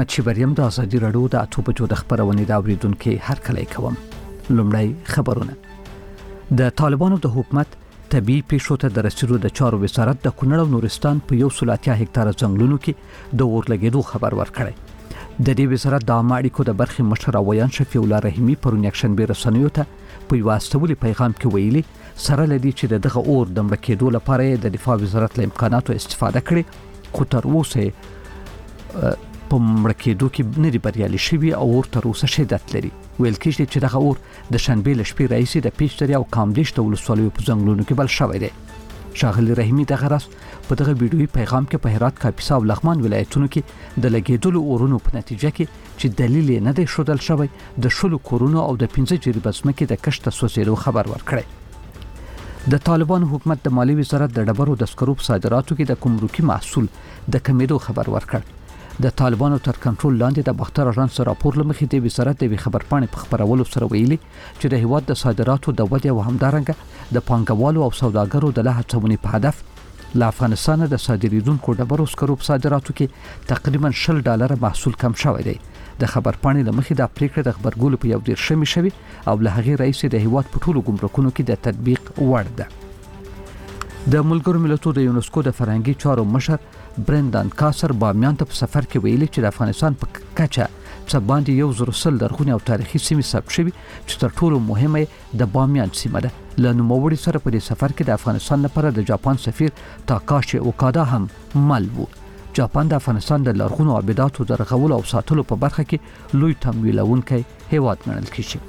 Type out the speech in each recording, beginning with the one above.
چې بریم د ازادي راډیو د اتو بجو د خبرونې د اوریدونکو هرکلی کوم. لومړی خبرونه. د طالبانو د حکومت طبيعي پیښو ته د رسیدو د چارو وزارت د کونړ او نورستان په 180 هکتاره ځنګلونو کې د اور لګیدو خبر ورکړی. د دې وزارت د عامه اړیکو د برخې مشر ویان شفیع الله رحیمی پرون یکشنبه رسنیو ته په یو استولي پیغام کې ویلي سره لدی چې دغه اور د مړ کېدو لپاره د دفاع وزارت له امکاناتو استفاده کړي، خو تر اوسه په مړ کېدو کې نه دی بریالي شوی او اور تر اوسه شدت لري. ویل کېږي چې دغه اور د شنبه له شپې راځي د پیچتري او کامدیش د ولسوالیو په ځنګلونو کې بل شوی دی. شاغلی رحیمی دغه راس په دغه ویډیوي پیغام کې په هرات، کاپیسا او لغمان ولایتونو کې د لګیدلو اورونو په نتیجه کې چې دلیل نه دی شودل شوی د شلو کورونو او د 15 جریبه ځمکې د کشت سوځېدو خبر ورکړی. د طالبانو حکومت د مالی وزارت د ډبرو د سکرو په صادراتو کې د ګمرکي محصول د کمیدو خبر ورکړ. د طالبانو تر کنټرول لاندې د باختر اژانس راپور لمخې د وزارت د خبرپاڼې په خبرولو سره ویلي چې د هیواد د صادراتو د ودې او همدارنګه د پانګوالو او سوداګرو د لهڅونې په هدف له افغانستان د صادریدونکو ډبرو سکرو په صادراتو کې تقریبا $10 محصول کم شوی دی. د خبرپاڼې لمخې د پریکړه د خبرګولو په 11 شوی او له هغې رئیس د هیواد په ټولو ګمرکونو کې د تطبیق وړ ده. د ملګرو ملتونو د یونسکو د فرهنګي چارو مشر برندان کاسر بامیان ته په سفر کې ویلي چې د افغانستان په کچه څه باندې 100 لرغونې او تاریخي سیمې ثبت شوي چې تر ټولو مهمه د بامیان سیمه ده. له نوموړي سره په دې سفر کې د افغانستان لپاره د جاپان سفیر تاکاشي اوکادا هم مل وو. جاپان د افغانستان د لرغونو ابداتو د رغولو او ساتلو په برخه کې لوی تمویلونکی هیواد ګڼل کیږي.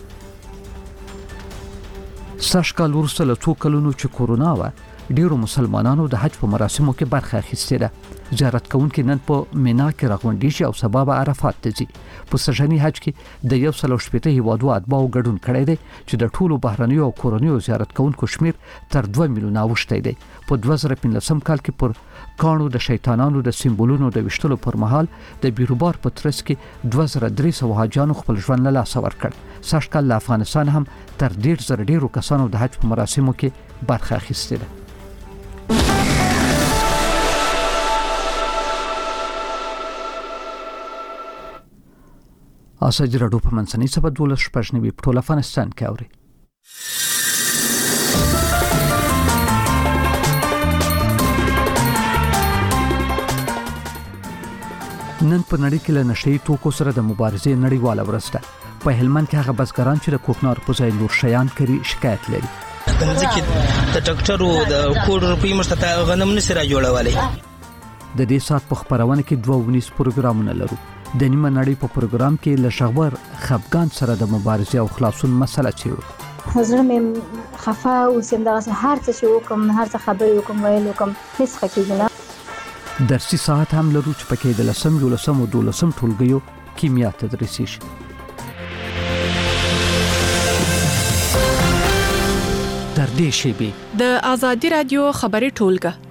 ساشکال ورسره له 2 کلونو چې کورونا و ډیرو مسلمانانو د حج په مراسمو کې برخه اخیستې ده. زیارت کوونکي نن په مینا کې راغونډي شي او سبا به عرفات ته ځي. په سژني حج کې د 170 هیوادو اتباعو ګډون کړی دی چې د ټولو بهرنیو او کورنیو زیارت کوونکو شمیر تر 2 میلیونه اوښتی دی. په 2015 کال کې پر کانو د شیطانانو د سمبولونو د وشتلو پر مهال د بیروبار په ترڅ کې 2300 حاجیانو خپل ژوند له لاسه ورکړ. ساشکال له افغانستان هم تر 1.5 ډیرو کسانو د حج په مراسمو کې برخه اخیستې ده. ازادي راډیو په منځنۍ سبا 12 شپږنیو په ټول افغانستان کې اوري. نن په نړۍ کې له نشئی توکو سره د مبارزې نړیواله ورځ ده. په هلمند کې هغه بزګران چې د کوکنار په ځای نور شیان کوي شکایت لري. ځکه د ټاکټرو د کوډ روپی مشته غنم نشي را جوړولای. د دې سات په خبرونه کې 2 پروګرامونه لرو. د نیمه نړۍ په پروګرام کې له شغبر خفګان سره د مبارزې او خلاصون مسله چیرو. حضور مې خفا او سم دغه هر څه چې وکم هر څه خبرې وکم ویل وکم هیڅ خکېږي. درسي ساعت هم لرو چې پکې د لسم او 12 ټولګیو کیمیا تدریسي شي. تر دې شی د ازادي رادیو خبري ټولګه.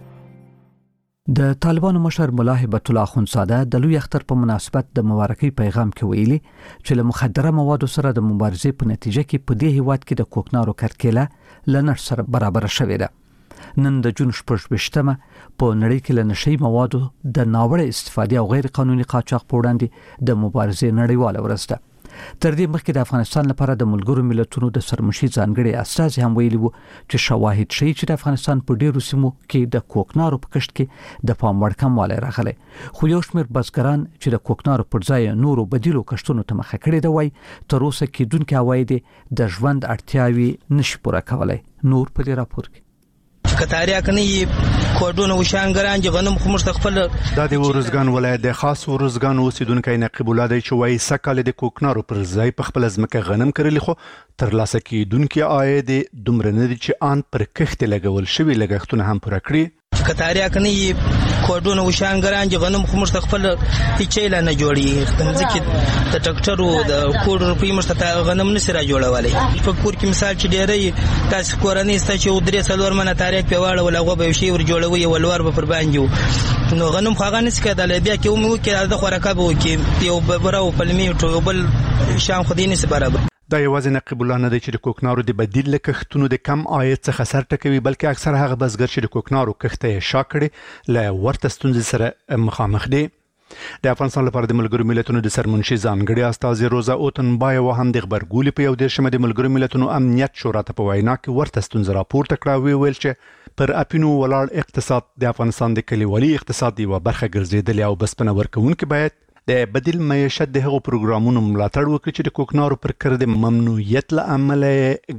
د طالبانو مشر ملا هبت الله اخوندزاده د لوی اختر په مناسبت د مبارکۍ پیغام کې ویلي چې له مخدره موادو سره د مبارزې په نتیجه کې په دې هیواد کې د کوکنارو کرکیله لنر سره برابر شوې ده. نن د جون 28مه په نړۍ کې له نشئی موادو د ناوړه استفادې او غیر قانوني قاچاق په وړاندې د مبارزې نړیواله ورځ ده. تر دې مخکې د افغانستان لپاره د ملګرو ملتونو د سرمشي ځانګړي استازي هم ویلي وو چې شواهد شي چې د افغانستان په ډیرو سیمو کې د کوکنارو په کښت کې د پام وړ کموالی راغلی. خو یو شمېر بزګران چې د کوکنارو پر ځای نورو بدیلو کښتونو ته مخه کړې ده وایي تر اوسه کېدونکي عواید د ژوند اړتیاوې نشي پوره کولی. نور په دې راپور کې کتاریا کني کوډونه وشانګران چې غنم خو مستقبل د ورزګان ولایت د خاص ورزګان اوسیدونکو نقیب الله دی چې وایي سکهاله د کوکنارو پر ځای په خپل ځمکه غنم کړلی خو تر لاسه کېدونکي عاید دومره نه دي چې ان پر کښت لګول شوی لګښتونه هم پوره کړي. کتاریا کني کوډونه وشانګران چې غنم خو مستقبل هیڅ نه جوړي. ځکه د ټاکټرو د کوډ روپی مشته غنم نشي را جوړولای. په کور کې مثال چې ډېرې تاسو کورنۍ ست چې درې څلور منه تاریخ په واړه ولغه به شي ور جوړوي ولور به پر باندې نو غنم خو غنس کېدل بیا کې مو کې د خوراکه به کې یو برو پلمي ټو بل شام خدي نشي برابر. دا یوازې نقیب الله نه دی چې د کوکنارو د بدیل لکښتونو د کم عاید څخه سر ټکوي بلکې اکثر هغه بزګر چې د کوکنارو کښت یې شا کړي له ورته ستونزې سره مخامخ دي. د افغانستان لپاره د ملګرو ملتونو د سرمنشي ځانګړي استازي روزا اوتنبایو هم د خبرګولي په یو دیرشمه د ملګرو ملتونو امنیت شورا ته په وینا کې ورته ستونزه راپورته کړه ویل چې پر اپینو ولاړ اقتصاد د افغانستان د کلیوالي اقتصاد یوه برخه ګرځېدلې او بسپنه ورکوونکي باید د بدیل معیشت د هغو پروګرامونو ملاتړ وکړي چې د کوکنارو پر کړ د ممنوعیت له امله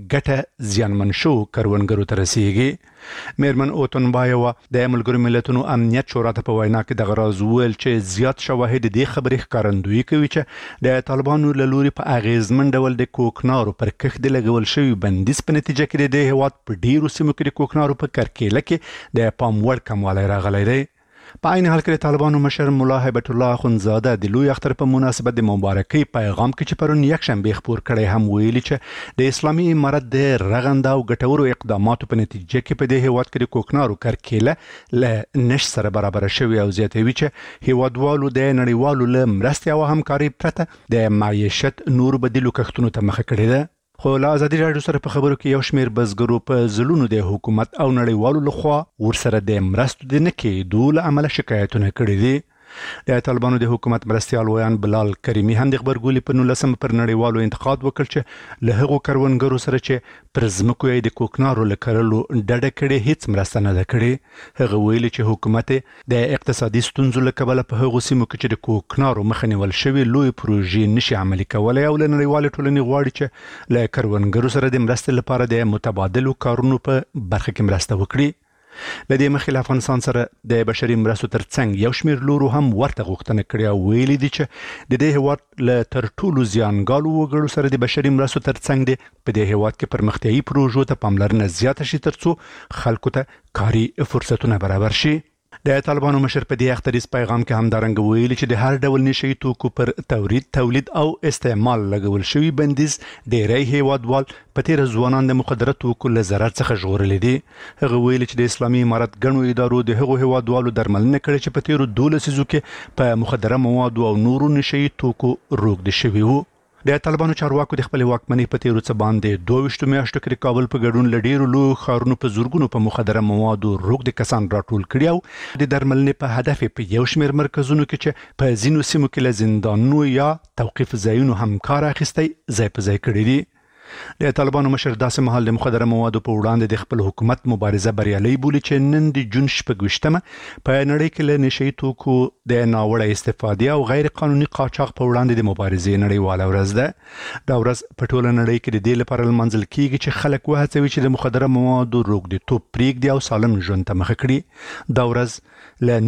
ګټه زیانمن شو کروندګرو ته رسیږي. میرمن اوتنبایو د ملګرو ملتونو امنیت شورا ته په وینا کې د غراز ویل چې زیات شواهد د خبرې ښکارندویي کوي چې د طالبانو له لوري په اغیزمن ډول د کوکنارو پر کښت د لګول شوی بندیز په نتیجه کې د هیواد په ډیرو سیمو کې د کوکنارو په کرکیله کې د پام وړ کموالی راغلی دی. په عین حال کې طالبانو مشر مولا هیبت الله اخونزاده د لوی اختر په مناسبت د مبارکۍ پیغام کې چې پرون یکشنبه خبر کړی هم ویلي چې د اسلامي امارت د رغنده او ګټورو اقداماتو په نتیجه کې په دې هیواد کې د کوکنارو کرکیله له نش سره برابر شوی او زیاتوي چې هیوادوالو د نړیوالو له مرستې او همکاري پرته د معیشت نور بدیلو کښتونو ته مخه کړې ده. خو له ازادي راډیو سره په خبرو کې یو شمېر بزګرو په ځلونو د حکومت او نړیوالو لخوا ورسره د مرستو د نه کېدو له امله شکایتونه کړي دي. د طالبانو د حکومت مرستیال ویان بلال کریمی هم د خبرګولي په 19 پر نړیوالو انتقاد وکړ چې له هغو کروندګرو سره چې پر ځمکو یې د کوکنارو له کرلو ډډه کړې هیڅ مرسته نه ده کړې. هغه ویلي چې حکومت د اقتصادي ستونزو له کبله په هغو سیمو کې چې د کوکنارو مخه نیول شوې لوی پروژې نشي عملي کولی او له نړیوالې ټولنې غواړي چې له کروندګرو سره د مرستې لپاره د متبادلو کارونو په برخه کې مرسته وکړي. لدې مخې افغانستان سره د بشري مرستو ترڅنګ یو شمېر لورو هم ورته غوښتنه کړې او ویلي دي چې د دې هیواد له تر ټولو زیانګالو وګړو سره د بشري مرستو ترڅنګ دي په دې هیواد کې پرمختیایي پروژو ته پاملرنه زیاته شي ترڅو خلکو ته کاري فرصتونه برابر شي. د طالبانو مشر په دې اختریز پیغام کې همدارنګه ویلي چې د هر ډول نشي توکو پر تولید او استعمال لګول شوی بندیز ډیری هیوادوال په تیر ځوانان د مخدره توکو له ضرر څخه ژغورلې دي. هغه ویلي چې د اسلامي امارت ګڼو ادارو د هغو هیوادوالو درملنه کړې چې په تیر 12 لسیزو کې په مخدره موادو او نورو نشي توکو روږدي شوي وو. د طالبانو چارواکو د خپل واکمنۍ په تیرو څه باندې 22 میاشتو کې کابل په ګډون لډیرو لوی ښارونو په زورګونو په مخدره موادو روږدي کسان راټول کړي او د درملنې په هدف په یو شمېر مرکزونو کې چې په ځینو سیمو کې له زندانونو یا توقیف ځایونو هم کار اخیستی ځای په ځای کړي دي. د طالبانو مشر داسې مهال د مخدره موادو په وړاندې د خپل حکومت مبارزه بریالۍ بولي چې نن د جون 26مه په نړۍ کې له نشي توکو د ناوړه استفادې او غیر قانوني قاچاق په وړاندې د مبارزې نړیواله ورځ ده. دا ورځ په ټوله نړۍ کې د دې لپاره لمانځل کیږي چې خلک وهڅوي چې د مخدره موادو روږديتوب پرېږدي او سالم ژوند ته مخه کړي. دا ورځ له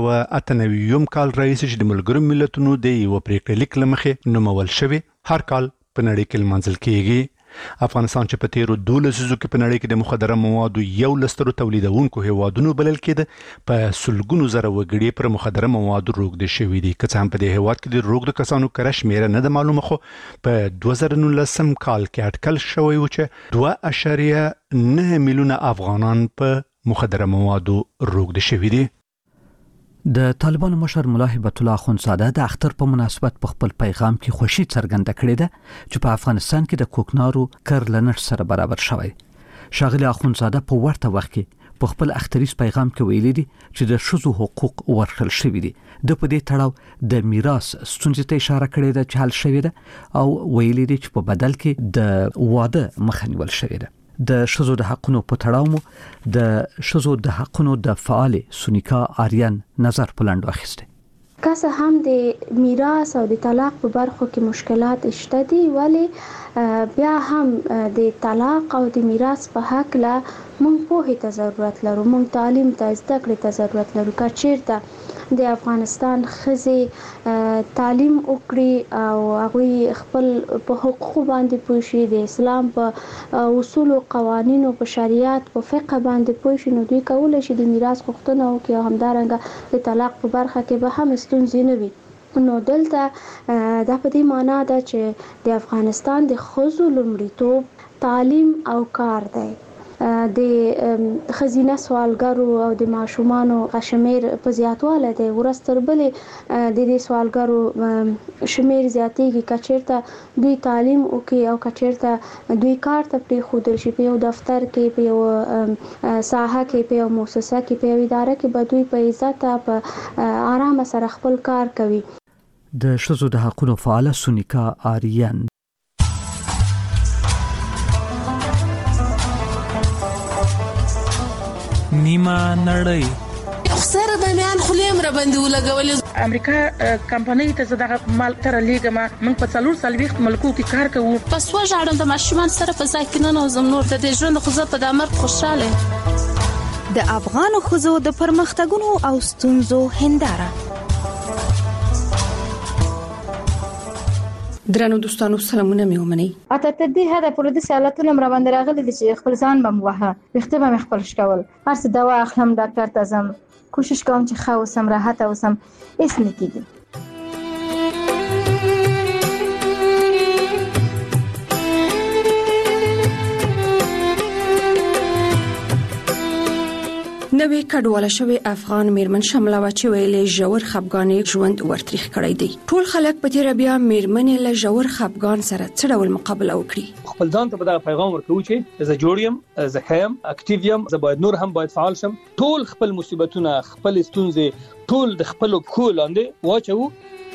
1998 کال راهیسې چې د ملګرو ملتونو د یو پریکړه لیک له مخې نومول شوی هر کال په نړۍ کې لمانځل کیږي. افغانستان چې په تیرو 12 لسیزو کې په نړۍ کې د مخدره موادو یو لسترو تولیدونکو هیوادونو بلل کېده په سلګونو زره وګړي پر مخدره موادو روږدي شوي دي. که څه هم په دې هیواد کې د روږدو کسانو کره شمېره نه ده معلومه خو په 2019 کال کې اټکل شوی و چې 2.9 میلیونه افغانان په مخدره موادو روږدي شوي دي. د طالبانو مشر مولا هیبت الله اخونزاده د اختر په مناسبت په خپل پیغام کې خوشي څرګنده کړې ده چې په افغانستان کې د کوکنارو کرلنر سره برابر شوی. ښاغلي اخونزاده په ورته وخت کې په خپل اختریز پیغام کې ویلي دي چې د ښځو حقوق ورکړل شوي دي. د په دې تړاو د میراث ستونزې ته اشاره کړې ده چې حل شوې ده او ویلي دي چې په بدل کې د واده مخه نیول شوې ده. د ښځو د حقونو په تړاو مو د ښځو د حقونو د فعال سونیکا آریان نظر پلاندو اخیسته. که څه هم د میراث او د طلاق په برخو کې مشکلات شته دي ولی بیا هم د طلاق او د میراث په حق لا مونږ پوهې ته ضرورت لرو، مونږ تعلیم ته زده کړې ته ضرورت لرو. که چیرته د افغانستان ښځې تعلیم وکړي او هغوی خپل په حقوقو باندې پوه شي، د اسلام په اصول او قوانینو په شریعت په فقه باندې پوه شي، نو دوی کولی شي د میراث غوښتنه وکړي او همدارنګه د طلاق په برخه کې به هم ستونزې نه وي. نو دلته دا په دې معنا ده چې د افغانستان د ښځو لومړیتوب تعلیم او کار دی. د خزینه سوالګرو او د ماشومانو غشمیر په زیاتواله دی ورځ تر بلې د دې سوالګرو شمیر زیاتېږي کچیرته دوی تعلیم وکړي او کچیرته دوی کار ته پرېښودل شي په یو دفتر کې په یو ساحه کې په یو مؤسسه کې په یو اداره کې به دوی په عزت په آرام سره خپل کار کوي. د ښځو د حقوقو فعال سونیکا آریان نیمه نړۍ سره د میان خلیم را باندې ولګولې امریکا کمپنۍ ته زړه مال تر لیګما موږ په 440 ملکو کې کار کوو. پس وژاړم د ماشومان سره په ځای کې نه نوزم نور د ژوند خو زه په دمر خوشاله. د افغان ښځو د پرمختګونو او ستونزو هنداره. درنو دوستانو سلامونه مې ومني. اته ته دې هدا پر دې سوالاتونه مر باندې راغلي دي چې خپل ځان بم وها وخته به خپل شکول هر څه دوا اخلم ډاکټر ته ځم کوشش کوم چې ښه اوسم راحت اوسم هیڅ نه کیږي. نوې کډواله شوی افغان میرمن شمله و چې ویلې ژور خپګان ژوند ورتریخ کړی دی. ټول خلک په تیر بیا میرمنې له ژور خپګان سره څه ډول مقابله وکړي. خپل ځان ته دا پیغام ورکوي چې زه جوړ یم، زه خیم، اکټیو یم، زه باید نور هم باید فعال شم. ټول خپل مصیبتونه، خپل ستونزې ټول د خپل پښو لاندې واچو.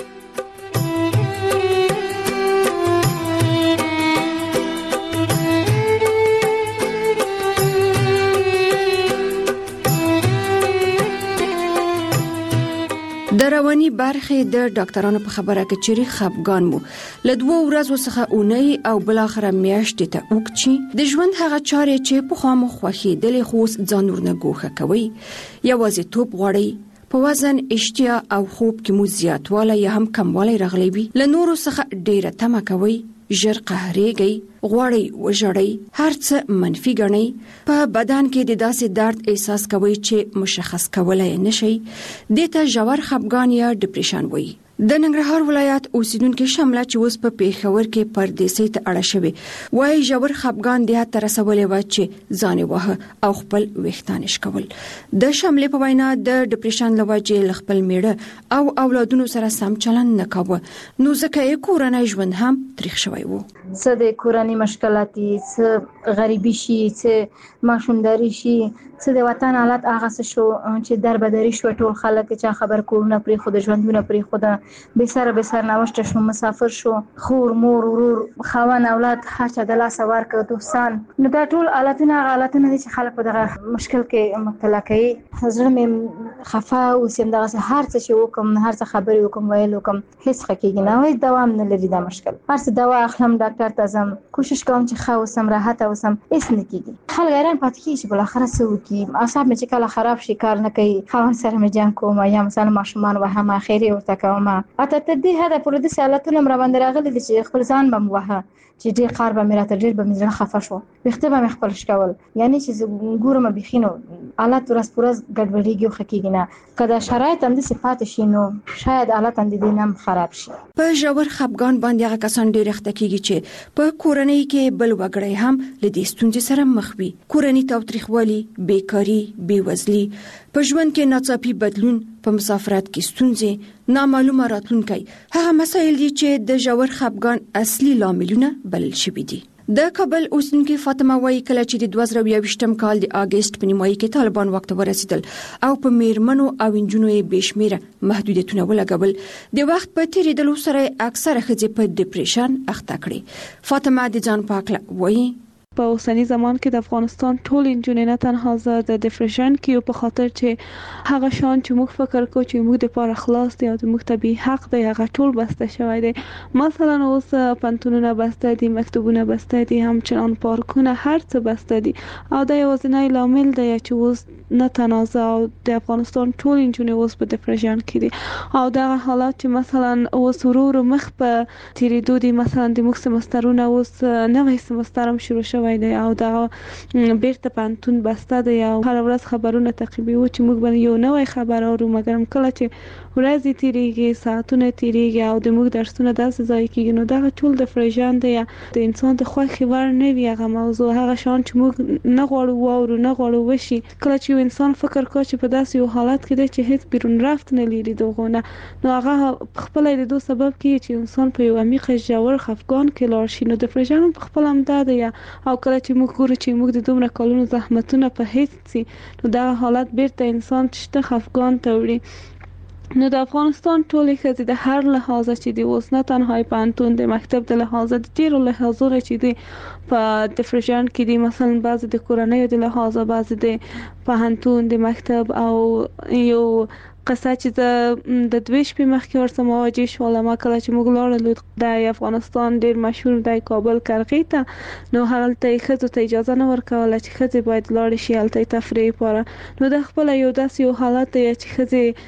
د رواني برخې د ډاکټرانو په خبره کې چې خپګان مو له 2 ورځې څخه اونۍ او بل اخر میاشتې ته وکړي د ژوند هغه چارې چې په خامو خوخي د لخوس ځان ورنه ګوښه کوي یوازې توپ غوړي په وزن اشتیا او خوب کې مو زیاتوالی یا هم کموالی راغلی وي له نورو څخه ډیره تمه کوي ژر قهرېږي غواړي وژړئ هر څه منفي ګڼئ په بدن کې د داسې درد احساس کوي چې مشخص کولای نشي دته ژور خپګان یا ډیپریشن وایي. د ننګرهار ولایت اوسیدونکو شمله چې اوس په پیښور کې پردیسۍ ته اړه شوی وایي ژور خپګان د هڅه رسولې و چې ځان وه او خپل وختان شکول. د شملې په وینا د ډیپریشن لوجې خپل میړه او اولادونو سره سم چلند نه کاوه نو ځکه یې کورنۍ ژوند هم تریخ شوی وو. څه د کورنۍ مشکلاتي څه غریبي شي څه ماشومداري شي څه د وطن حالت هغه څه شو چې دربدري شو ټول خلک چې خبر کورونه پرې خود ژوندونه پرې خود به سر نوشته شو مسافر شو خور مور ورور خوان اولاد هر چا د لاس ورکړ دوستان نو دا ټول حالتونه دي چې خلک په دغه مشکل کې مبتلا کوي. زړه مې خفه او سم دغه هر څه چې وکم هر څه خبرې وکم ویل وکم هیڅ حقیقي نه وای دوام نه لري دا مشکل هر څه دوا اخلم ډاکټر ته ځم کوشش کوم چې ښه اوسم راحت اوسم هیڅ نه کیږي. خلک حیران پاتې کیږي چې بل اخر څه وکي اعصاب مې چې کله خراب شي کار نه کوي خوان سره مې جنگ کوم یا مثلا ماشومان وهم اخیری ورته کوم اته ته دې هدا پر دې سوالاتونه مر باندې راغلي دي چې خپل ځان بم وها چې ډېر قار به مې راته ډېر به مې زړه خفه شو وخته به مې خپل شکول یعنی چې ګورم بخینو حالات ورځ پورز ګډوډیږي خو کېږي نه کله شرایط هم د صفات شي نو شاید حالات هم د دینم خراب شي. په ژور خپګان باندې هغه کسان ډېر اخته کېږي چې په کورنۍ کې بل وګړی هم له دې ستونزې سره مخ وي. کورنۍ تاوتریخوالي بیکاری بیوزلي په ژوند کې ناڅاپي بدلون په مسافرت کې ستونزې نامعلومه راتلونکي هغه مسایل دي چې د ژور خپګان اصلي لاملونه بلل شوي دي. د کابل اوسیدونکو فاطمه وایي کله چې د 2022م کال د اگست په نیمایي کې طالبان وخت ورسېدل او په میرمنو او انجونو یې بشمیره محدودیتونه ولګول د وخت په تیریدلو سره اکثره ښځې په ډیپریشن اخته کړي. فاطمه د ځان پاکله وایي په اوسنی زمان کې د افغانستان ټول انجونې نه تنها زه د ډیپریشن کې په خاطر چې هغه شان چې موږ فکر کوو چې موږ د پاره خلاص دی او موږ ته به حق دی هغه ټول بسته شوی دی. مثلا اوس پنتونونه بسته دي مکتوبونه بسته دي همچنان پارکونه هر څه بسته دي او دا یوازینی لامل دی چې اوس نه تنازع او د افغانستان ټول انجونې اوس په ډیپریشن کې دي او دا حالات چې مثلا اوس ورور مخ په تیریدو دي مثلا د موږ سمسترونه اوس نوې سمستر هم شروع شوی شوی دی او دا بیرته پانتون بسته دی او هر ورځ خبرونه تعقیبوي چې موږ باندې یو نوې خبر اورو مګر کله چې ورځې تیریږي ساعتونه تیریږي او د موږ درسونه داسې ځای کېږي نو دا ټول د فرجان دی د انسان د خوښي ور نه وي هغه موضوع هغه شان چې موږ نه غواړو واورو نه غواړو وشي کله چې انسان فکر کوي چې په داسې یو حالت کې دی چې هیڅ بیرون رفت نه لري دغه نو هغه خپل د دوه سبب کې چې انسان په یو عمیق ژور خفګان کې لاړ شي نو د فرجان په خپل امداد یا او کله چې موږ ګورو چې موږ د دومره کلونو زحمتونه په هیڅ سي نو دا حالت بیرته انسان چې خفګان ته وړي نو د افغانستان ټولې ښځې د هر لحاظه چې د اوس نه تنها پانتون د مکتب د لحاظه د ډیرو لحاظونو چې د په د فرجان کې دي مثلا بعض د کورنۍ د لحاظه بعض د پانتون د مکتب او یو قصه چې د دوی شپې مخکې ورسره مواجه شوم ما کله چې موږ لاړو د افغانستان ډیر مشهور د کابل کرغې ته نو هلته ښځو ته اجازه نه ورکوله چې ښځې باید لاړې شي هلته تفریح لپاره نو د خپل یو داسې یو حالت دی چې ښځې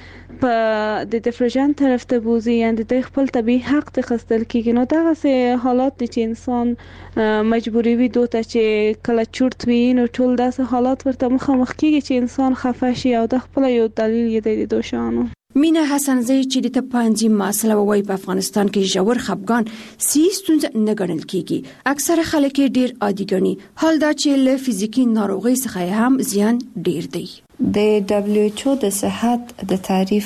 په د فرجان طرف ته بوزي یعنی د خپل طبيعي حق ته خستل کیږي نو دا څه حالات دي چې انسان مجبوری وي دوته چې کله چورت وي نو ټول داسې حالات ورته مخامخ کیږي چې انسان خفه شي او د خپل یو دلیل یې د دوشانو مینا حسنزی چې د پانځي مسله وای په افغانستان کې ژور خفګان سیستونز نه ګڼل کیږي اکثره خلک ډیر عادي ګڼي حال دا چې له فزیکی ناروغي څخه هم زیان ډیر دی د WHO د صحت د تعریف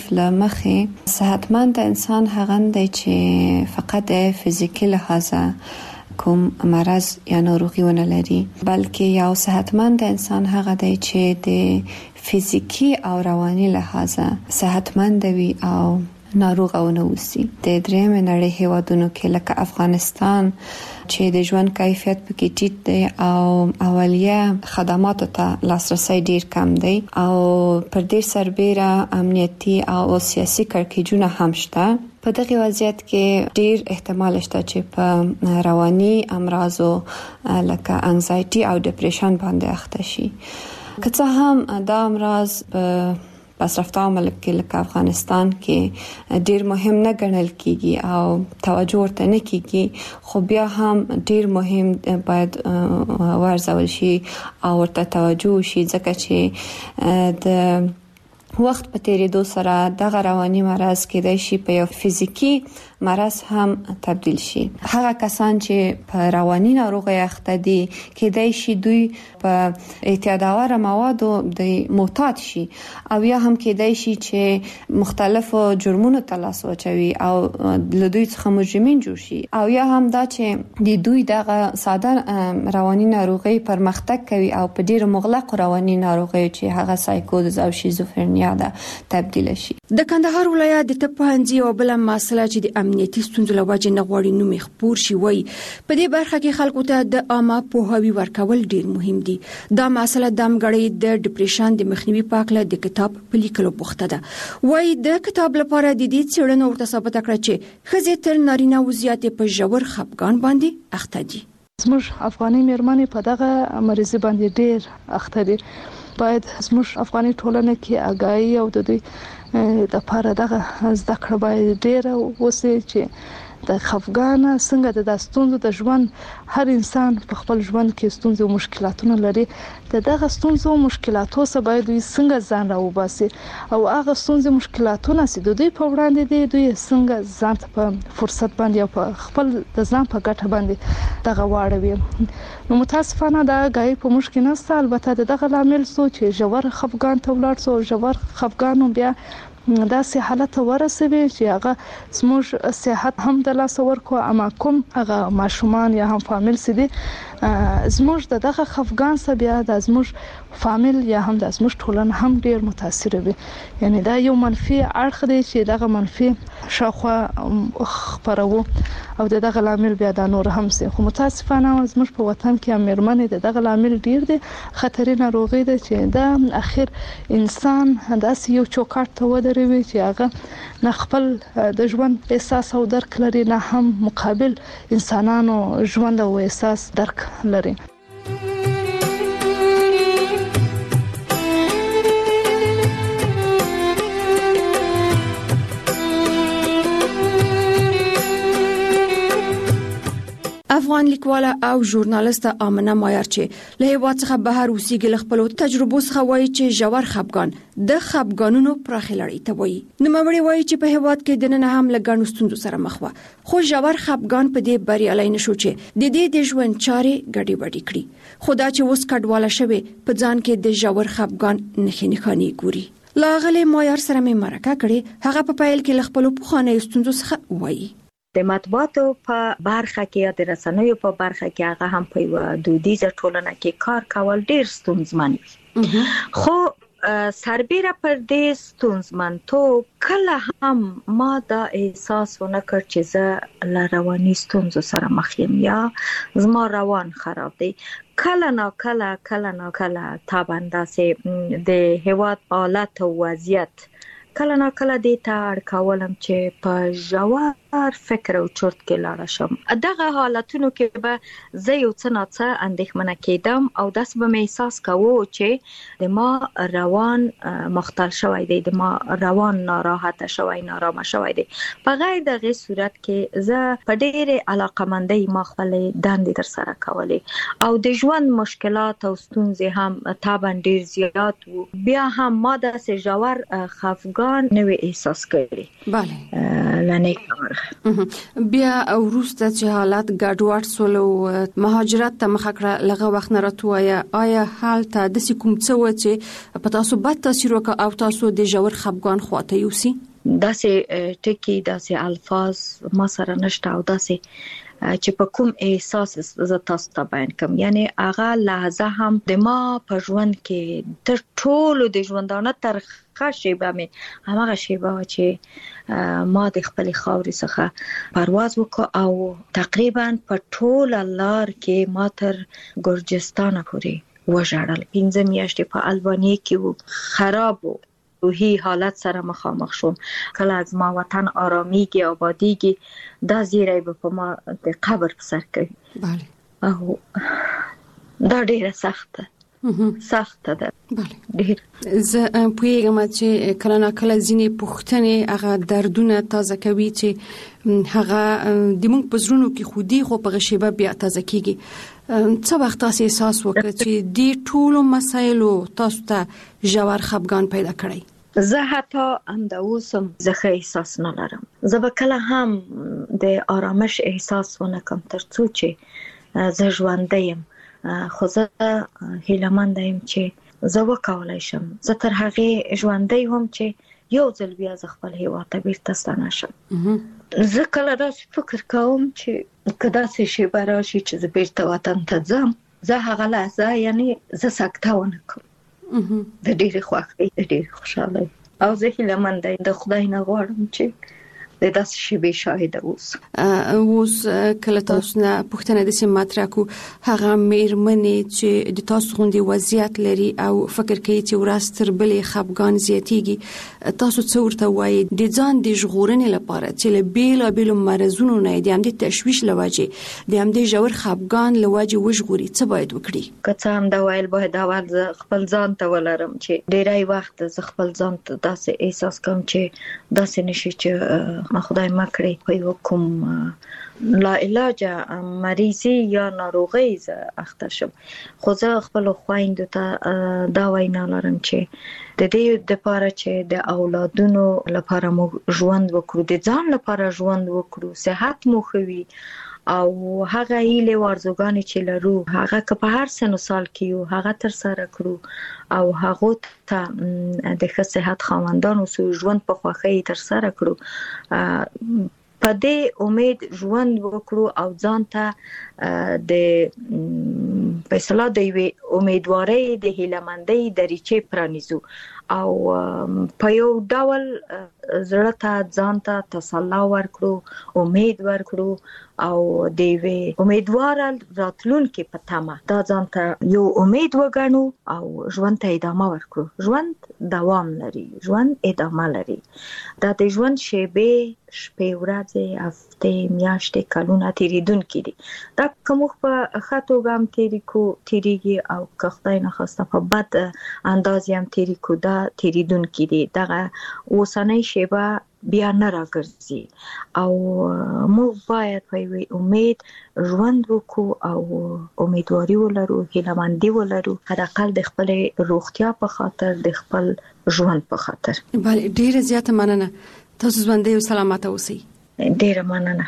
لمخې صحتمند انسان هغه دی چې فقط د فزیکی لحاظه کوم مرض یا ناروغي ونه لري بلکې یو صحتمند انسان هغه دی چې د فزیکی او رواني لحاظه صحتمند وي او ناروغ او نه وسی د درېم نړۍ هیوادونو کې لکه افغانستان چې د ژوند کیفیت پکې ټیټ دی او اولیه خدماتو ته لاسرسي ډیر کم دی او پر دې سربېره امنیتي او سیاسي کړکېچونه هم شته په دغه وضعیت کې ډیر احتمال شته چې په رواني امراضو لکه انزایټي او ډیپریشن باندې اخته شي که څه هم دا امراض پسرفته ملک کې لکه افغانستان کې ډیر مهم نه ګڼل کیږي او توجه ورته نه کیږي خو بیا هم ډیر مهم باید ورزول شي او ورته توجه شي ځکه چې د وخت په تیریدو سره دغه رواني مرض کېدای شي په یو فزیکی مرض هم تبدیل شي هغه کسان چې په رواني ناروغي اخته دي کېدای شي دوی په اعتیادآور موادو د معتاد شي او یا هم کېدای شي چې مختلفو جرمونو ته لاس واچوي او له دوی څخه مجرمین جوړ شي او یا هم دا چې د دوی دغه ساده رواني ناروغي پرمختګ کوي او په ډیره مغلق رواني ناروغي چې هغه سایکوز او شیزوفرنیا ده تبدیل شي د کندهار ولایت د تپانځي او بل مسله چې د امنیتي ستونزو له وجې نه غواړي نو مخپور شي وای په دې برخه کې خلکو ته د عامه پوهاوی ورکول ډیر مهم دي دا مسله د امګړې د ډیپریشن د مخنیوي په اړه د کتاب په لیکلو بوخته ده وای د کتاب لپاره د دې څېړنو ورته ثابت کړ چې ښځې تر نارینه وضعیت په ژور خفګان باندې اخته دي زموږ افغاني مېرمنې په دغه مریضي باندې ډیر اخته دي باید زموږ افغاني ټولنه کې آگاهی او د دوی د لپاره دغه زده کړه باید ډیره وسی چې د خفګان څنګه د داستونو د ژوند هر انسان په خپل ژوند کې ستونزې او مشکلاتونه لري دغه ستونزې او مشکلاتو سره باید دوی څنګه ځان راوباسي او هغه ستونزې مشکلاتونه چې دوی په وړاندې دي دوی څنګه ځان ته په فرصت باندې او په خپل د ځان په ګټه باندې دغه واړوي نو متاسفانه دا غي په مشکل نه البته دغه لامل سوچ ژور خفګان ته ولاړ سو ژور خفګان بیا دا سه حالت ورسوي چې هغه زموږ صحت هم د لاس ورکو اما کوم هغه ماشومان یا هم فامیل سدي زموږ دغه خفګان سره بیا د زموږ فامیل یا هم د زموږ ټولنه هم ډیر متاثر وي یعنی دا یو منفي اړخ دی چې دغه منفي شاخوا خبرو او دغه لامل بیا د نور هم سي خو متاسفانه زموږ په وطن کې امرمنې دغه لامل ډیر دي خطرې ناروغي ده چې دا اخر انسان داسې یو چوکاټ ته ودروي چې هغه نه خپل د ژوند احساس او درک لري نه هم مقابل انسانانو ژوند او احساس درک لري افغان لیکواله او ژورنالیست آمنه مایار چې له هیواد څخه بهر اوسېږي له خپلو تجربو څخه وایي چې ژور خپګان د خپګانونو پراخې لړۍ ته وایي. نوموړې وایي چې په هیواد کې دننه هم له ګڼو ستونزو سره مخ وه، خو ژور خپګان په دې بریالی نشو چې د دې د ژوند چارې ګډې کړي. خو دا چې اوس کډواله شوې په ځان کې د ژور خپګان نښې نښانې ګوري. لاغلې مایار سره مې مرکه کړې، هغه په پیل کې له خپلو پخوانیو ستونزو څخه وایي. د مطبوعاتو په برخه کې یا د رسنیو په برخه کې هغه هم په یو دودیزه ټولنه کې کار کول ډیر ستونزمن وي. خو سربیره پر دې ستونزمنتوب کله هم ما دا احساس ونه کړ چې زه له رواني ستونزو سره مخ یم یا زما روان خراب دی. کله نا کله تابنده سي د هیواد حالت او وضعیت کله نا کله دې ته اړ کولم چې په ژور فکر او چرت کې لاړ شم. دغه حالتونو کې به زه یو څه نه څه اندېښمنه کېدم او داسې به مې احساس کوو چې د ما روان مختل شوی دی، د ما روان ناراحته شوی، نارامه شوی دی. په غیر دغه صورت کې زه په ډېرې علاقمندۍ ما خپلې دندې ترسره کولې او د ژوند مشکلات او ستونزې هم طبعا ډېر زیات وو. بیا هم ما داسې ژور خفګان نوې احساس کړی. بله لنی کار بیا وروسته چې حالات ګډوډ سول او مهاجرت ته مخه کړه، لغه وخت نه راتوایا آیا حالت د کوم څه و چې په تاسو بد تاثیر وکړ او تاسو د ژور خپګان خواته یوسي؟ داسې ټکی داسې الفاظ ما سره نشته او داسې چې په کوم احساس ز تاسو ته بیان کوم. یعنی هغه لحظه هم د ما په ژوند کې تر ټولو د ژوندانه ترخه شیبه مې هماغه شیبه چې ما د خپل خاورې څخه پرواز وکړ او تقریبا په ټوله لار کې ما تر ګرجستان پورې وژړل. 15 میاشتې په البانیه کې خراب و روحي حالت سره مخامخ شوم. کله از ما وطن آرامیږي آبادیږي دا زیری به په ما د قبر په سر کوي. بله او دا ډیره سخته ده. بله ډیر. زه پوهیږم چې کله نا کله ځینې پوښتنې هغه دردونه تازه کوي چې هغه د موږ په زړونو کې خودي خو په غشيبه بیا تازه کیږي. څه وخت تاسو احساس وکړ چې د ټولو مسایلو تاسو ته ژور خپګان پیدا کړی؟ زه حتی هم د اوسم زه احساس نه لرم. زه به کله هم د آرامش احساس ونه کوم تر څو چې زه ژوندی یم. خو زه هیله‌مند یم چې زه وکولای شم. زه تر هغه ژوندی هم چې یو ځل بیا ز خپل هیواد ته بیرته ستنه شم. زه کله داسې فکر کوم چې کدا څه شی براشي چې زه بیرته وطن ته ځم، زه هغه لحظه یعنی زه سکته ونه کوم. د ډېرې خوښۍ، د ډېرې خوشحالۍ او زه هیله‌مند یم د خدای نه غواړم چې د داسې شی به شاهد اوس کله تاسو نه پوښتنه د سیم مطرح کو هغه میرمنې چې د تاسو غوندي وضعیت لري او فکر کوي چې ورځ تر بلې خپګان زیاتیږي، تاسو څه ورته وایي د ځان د ژغورنې لپاره چې له بیلابیلو مرزونو نه د همدې تشویش لوجه د همدې ژور خپګان لوجه وژغوري؟ څه باید وکړي؟ که څه هم دا ویل باید اول خپل ځان ته ولرم چې ډیری وخت زه خپل ځان ته داسې احساس کوم چې داسې نشي چې ما خدای ما کړی په یو کوم لا علاج مریضي یا ناروغي ز اخته شم. خو زه خپل خويندو ته دا وینا لرم چې د دې د لپاره چې د اولادونو لپاره مو ژوند وکړو، د ځان لپاره ژوند وکړو، صحت مو خوي او هغه ایله ورزګانی چې لرو هغه که په هر سن سال کې یو هغه تر سره کړو او هغه ته د ښه صحت خاوندانو سو ژوند په خوخه تر سره کړو. په دې امید ژوند وکړو او ځان ته د فیصله دی امیدواري د هیلمندۍ دریچې پرانیزو او په یو ډول زړه ته ځان ته تسلا ورکړو، امید ورکړو او د امیدوار راتلونکي په تمه دا ځان ته یو امید وګڼو او ژوند ته ادامه ورکړو. ژوند دوام لري، ژوند ادامه لري. دا د ژوند شیبې شپې ورځې هفته میاشتې کلونه تیریدونکي دي. دا کوم په خاطو ګام تیریږي او که خدای نه خواسته په بد انداز هم تیریږي. دا تیریدونکي دي دغه اوسنۍ شیبه بیا نه راګرځي او موږ باید په امید ژوند وکړو او امیدواري ولرو هیله‌مندي ولرو حداقل د خپل روغتیا په خاطر د خپل ژوند په خاطر. بله ډیره زیاته مننه. تاسو ژوندۍ او سلامت اوسئ. ډیره مننه.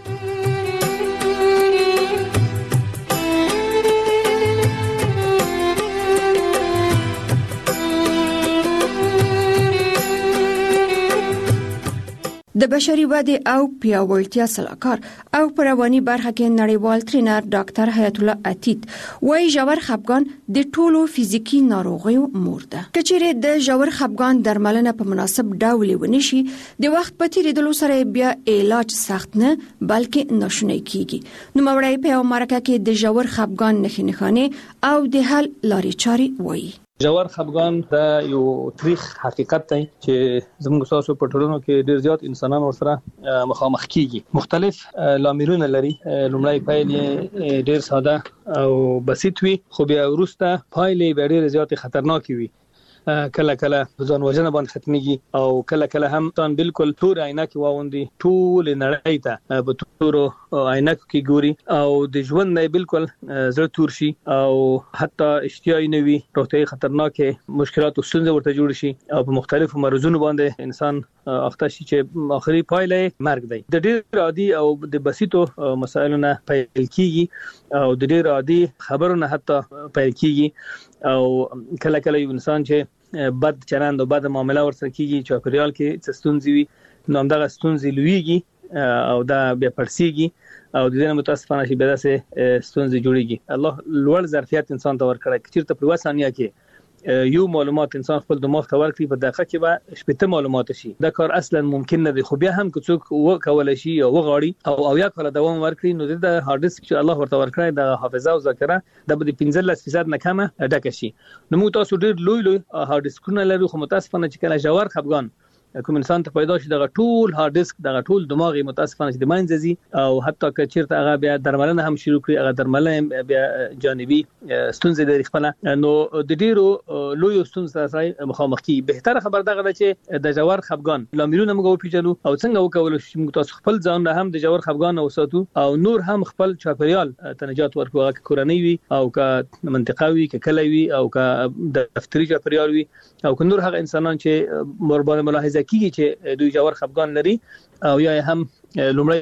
د بشري ودې او پیاوړتیا سلاکار او په رواني برخه کې نړیوال ټرینر ډاکټر حیات الله عتیق وايي ژور خپګان د ټولو فزیکی ناروغیو مور ده. کچېرې د ژور خپګان درملنه په مناسب ډول ونشي د وخت په تیریدلو سره بیا علاج سخت نه بلکې ناشونی کیږي. نو موري په امریکا کې د ژور خپګان نښې او د حل لارې چارې وایي. ژور خپګان دا یو تاریخ حقیقت دی چې زموږ تاسو په ټولنو کې ډیر زیات انسانان ورسره مخامخ کیږي. مختلف لاملونه لري. لومړی پایل ډیر ساده او بسيط وي خو بیا وروسته پایلې ډیر زیات خطرناک وي. کله کله ځان وژنه باندې ختميږي او کله هم تان بالکل تور عینک واوندي ټول نړۍ ته په تور عینک کې ګوري او د ژوند نه بالکل زړه تور شي او حتی اشتیاي نه وي. روغتي خطرناکه مشکلات او ستونزې ورته جوړ شي او په مختلفو مرزونو باندې انسان اخته شي چې اخري پایله مرګ دی. د ډیر عادي او د بسيطو مسایلو نه پیل کیږي او د ډیر عادي خبرونه حتی پیل کیږي او کله یو انسان چې بد چلند او بد معامله ورسره کیږي چې پریال کې ستونزې وي نو همدغه ستونزې لویږي او دا بیا پرسیږي او د دې متاسفانه شي بیا داسې ستونزې جوړيږي. الله لوړ ظرفیت انسان ته ورکړي چې په وسانیا کې یو معلومات انسان خپل دماغ ته ورکړي په دقیقه کې به شپږ معلومات شي. دا کار اصلا ممکن نه دی خو بیا هم که څوک وکول شي او وغاړي او یا کله دوام ورکړي نو د هارد ډیسک چې الله ورته ورکړي د حافظه او ذاکره د 15% نه کمه ډکه شي. نو موږ تاسو ډیر لوی هارد ډیسکونه لرو خو متاسفانه چې کله ژور خپګان کوم انسان ته پیدا شي دغه ټول هارد ډیسک دغه ټول دماغي متاسفانه چې د منځزي او حتی که چیرته هغه بیا درملنه هم شروع کړي هغه درملنه بیا جانبي ستونزې لري خپل نو د ډیرو لوی ستونزې سره مخامخ کی. بهتره خبر دغه ده چې د ژور خپګان لاملونه موږ وپیژنو او څنګه وکول شي موږ تاسو خپل ځان هم د ژور خپګان اوساتو او نور هم خپل چاپیریال تنجات ورکوه که کورنۍ وي او که منطقوي که کلوي او که دفتري چاپیریال وي او که نور هغه انسانان چې مربوطه ملاحظه کیږي چې دوی ژور خپګان لري او یا هم لومړی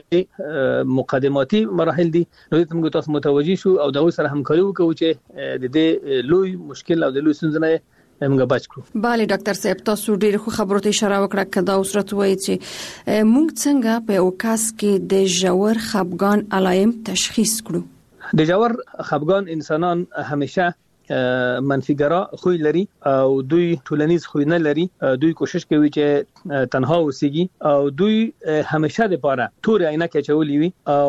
مقدماتي مراحل دي نو ته موږ تاسو متوجي شو او دا سره همکاري وکړو چې د دې لوی مشکل او د لوی ستونزې موږ بچ کړو. bale ډاکټر صاحب تاسو ډیر خو خبرو ته اشاره وکړه کدا اوسرت وایي چې موږ څنګه په اوکاس کې د ژور خپګان علائم تشخیص کړو. د ژور خپګان انسانان همیشه منفیګرا خوې لري او دوی ټولنیز خوې نه لري. دوی کوشش کوي چې تنها اوسېږي او دوی همیشه د پاره تور عینکه چولې وي او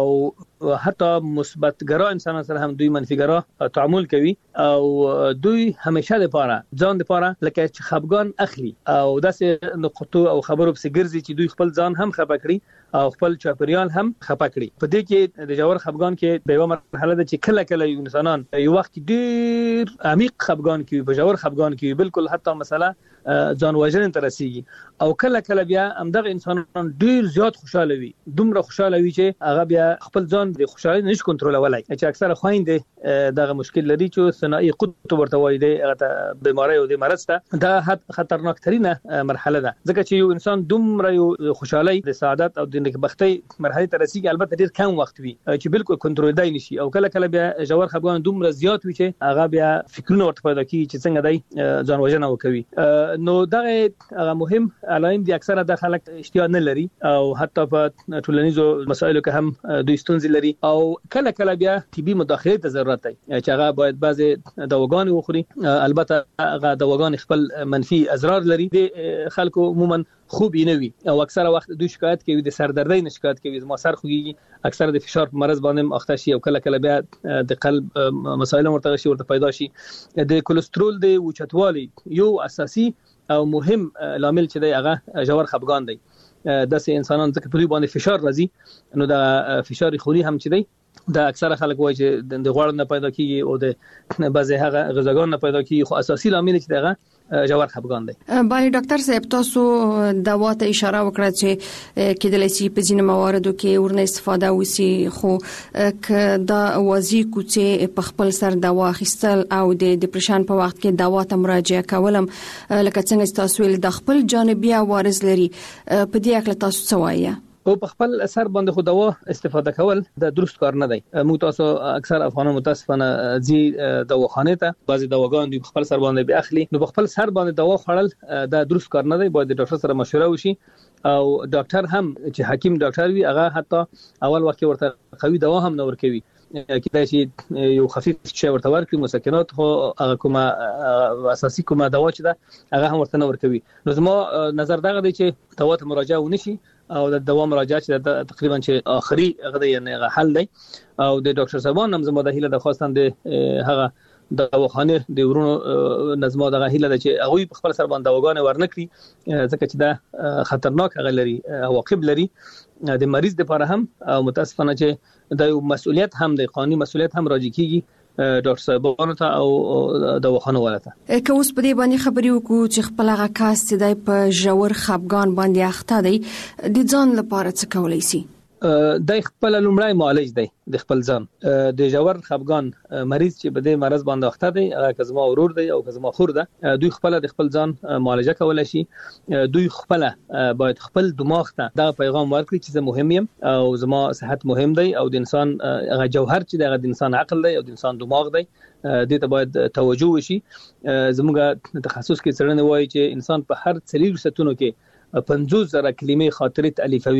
حتی مثبت ګرا انسانان سره هم دوی منفي ګرا تعامل کوي او دوی همیشه د پاره ځان د پاره لکه چې خپګان اخلي او داسې نقطو او خبرو په سګرځي چې دوی خپل ځان هم خپه کړي او خپل چاپیریال هم خپه کړي. په دې کې د ژور خپګان کې د یو مرحله ده چې کله انسانان یو وخت ډیر عمیق خپګان کې په ژور خپګان کې بالکل حتی مثلا ځان وژنې ته رسیږي او کله بیا همدغه انسانان ډیر زیات خوشاله وي دومره خوشاله وي چې هغه بیا خپل ځان د خوشالۍ نشي کنټرولولای چې اکثره خويندې دغه مشکل لري چې ثنائي قطب ورته وایي د بیماری او د مرض ته دا خطرناک ترينه مرحله ده ځکه چې یو انسان دومره خوشالۍ د سعادت او د نکبختۍ مرحله ته رسیږي البته ډیر کم وخت وي چې بالکل کنټرول دی نشي او کله بیا ژور خپګان دومره زیات وي چې هغه بیا فکرونه ورته پیدا کوي چې څنګه دی ځان وژنه وکوي. نو دغه مهم علائم دي اکثره د خلک اشتیا نه لري او حتی په ټولنیزو مسایلو کې هم دوی ستونزې لري او کله بیا طبي مداخله ته ضرورت دی چې هغه باید بعضي دواګان وخوري. البته هغه دواګان خپل منفي اضرار لري د خلکو عموما خوب نه وي او اکثره وخت دوی شکایت کوي د سردردۍ نه شکایت کوي ما سر خوږي اکثره د فشار په مرز باندې اخته شي او کله بیا د قلب مسایل ورته پیدا شي. د کولېسترول د اوچتوالي یو اساسي او مهم لامل چې دی هغه ژور خپګان دی. داسې انسانان ځکه په دوی باندې فشار راځي نو د فشار خونی هم چې دی دا اکثره خلک وایي چې د غوړ نه پیدا کیږي او د بعضی هغه غذاګان نه پیدا کیږي، خو اساسي لامل چې دغه ژور خپګان دی. بای ډاکټر صاحب تاسو دوا ته اشاره وکړه چې کېدلای شي په ځینو مواردو کې ورنه استفاده وسی، خو ک دا وازی کوڅه په خپل سر دوا اخیستل او د ډیپریشن په وخت کې دوا ته مراجعه کولم لکه څنګه تاسو ول د خپل جانبي عوارض لري، په دې اړه تاسو څه وایي؟ او په خپل اثر باندې خو دوا استفاده کول د درست کار نه دی. موږ تاسو اکثر افغانان متاسفانه ځي دواخانه ته، بعضي دواګان دوی په خپل سر باندې به اخلي، نو په خپل سر باندې دوا خوړل د درست کار نه دی. باید د ډاکټر سره مشوره وشي او ډاکټر هم چې حکیم ډاکټر وي هغه حتی اول وخت ورته قوي دوا هم نه ورکوي، کله چې یو خفیف شی ورته ورکړي مسکنات خو هغه کومه اساسي کومه دوا چې ده هغه هم ورته نه ورکوي. نو زما نظر دغه دی چې دوا ته مراجعه ونشي او د دوا مراجعه چې تقریبا چې اخري هغه یعنی حل دی. او د ډاکټر صاحبان هم زما د هیله د خواستان د هغه د دواخانه د ورونو نظم دغه هیله ده چې هغه په خپل سر باندې دواګانې ورنکړي، ځکه چې دا خطرناک هغه لري عواقب لري د مریض لپاره هم، او متاسفانه چې د مسؤلیت هم د قانوني مسؤلیت هم راځي کیږي ډاکټر صاحبانو ته او دواخانه ولته. که اوس په دې باندې خبرې وکړو چې خپل هغه کاس چې د په ژور خپګان باندې اخته دی د ځان لپاره څه کولای شي؟ د خپل لومړی معالج دی د خپل ځان د ژور خپګان مریض چې په دې مرض باندې اخته دی، هغه زما ورور دی او زما خور ده، دوی خپل د خپل ځان معالجه کولای شي. دوی خپل باید خپل دماغ ته دا پیغام ورکړي چې زه مهم یم او زما صحت مهم دی، او د انسان هغه جوهر چې د انسان عقل دی او د انسان دماغ دی، دې ته باید توجه وشي. زموږ تخصص کې څرنه وایي چې انسان په هر 4 ساعتونو کې 50,000 کلمې خاطره تالیفوي،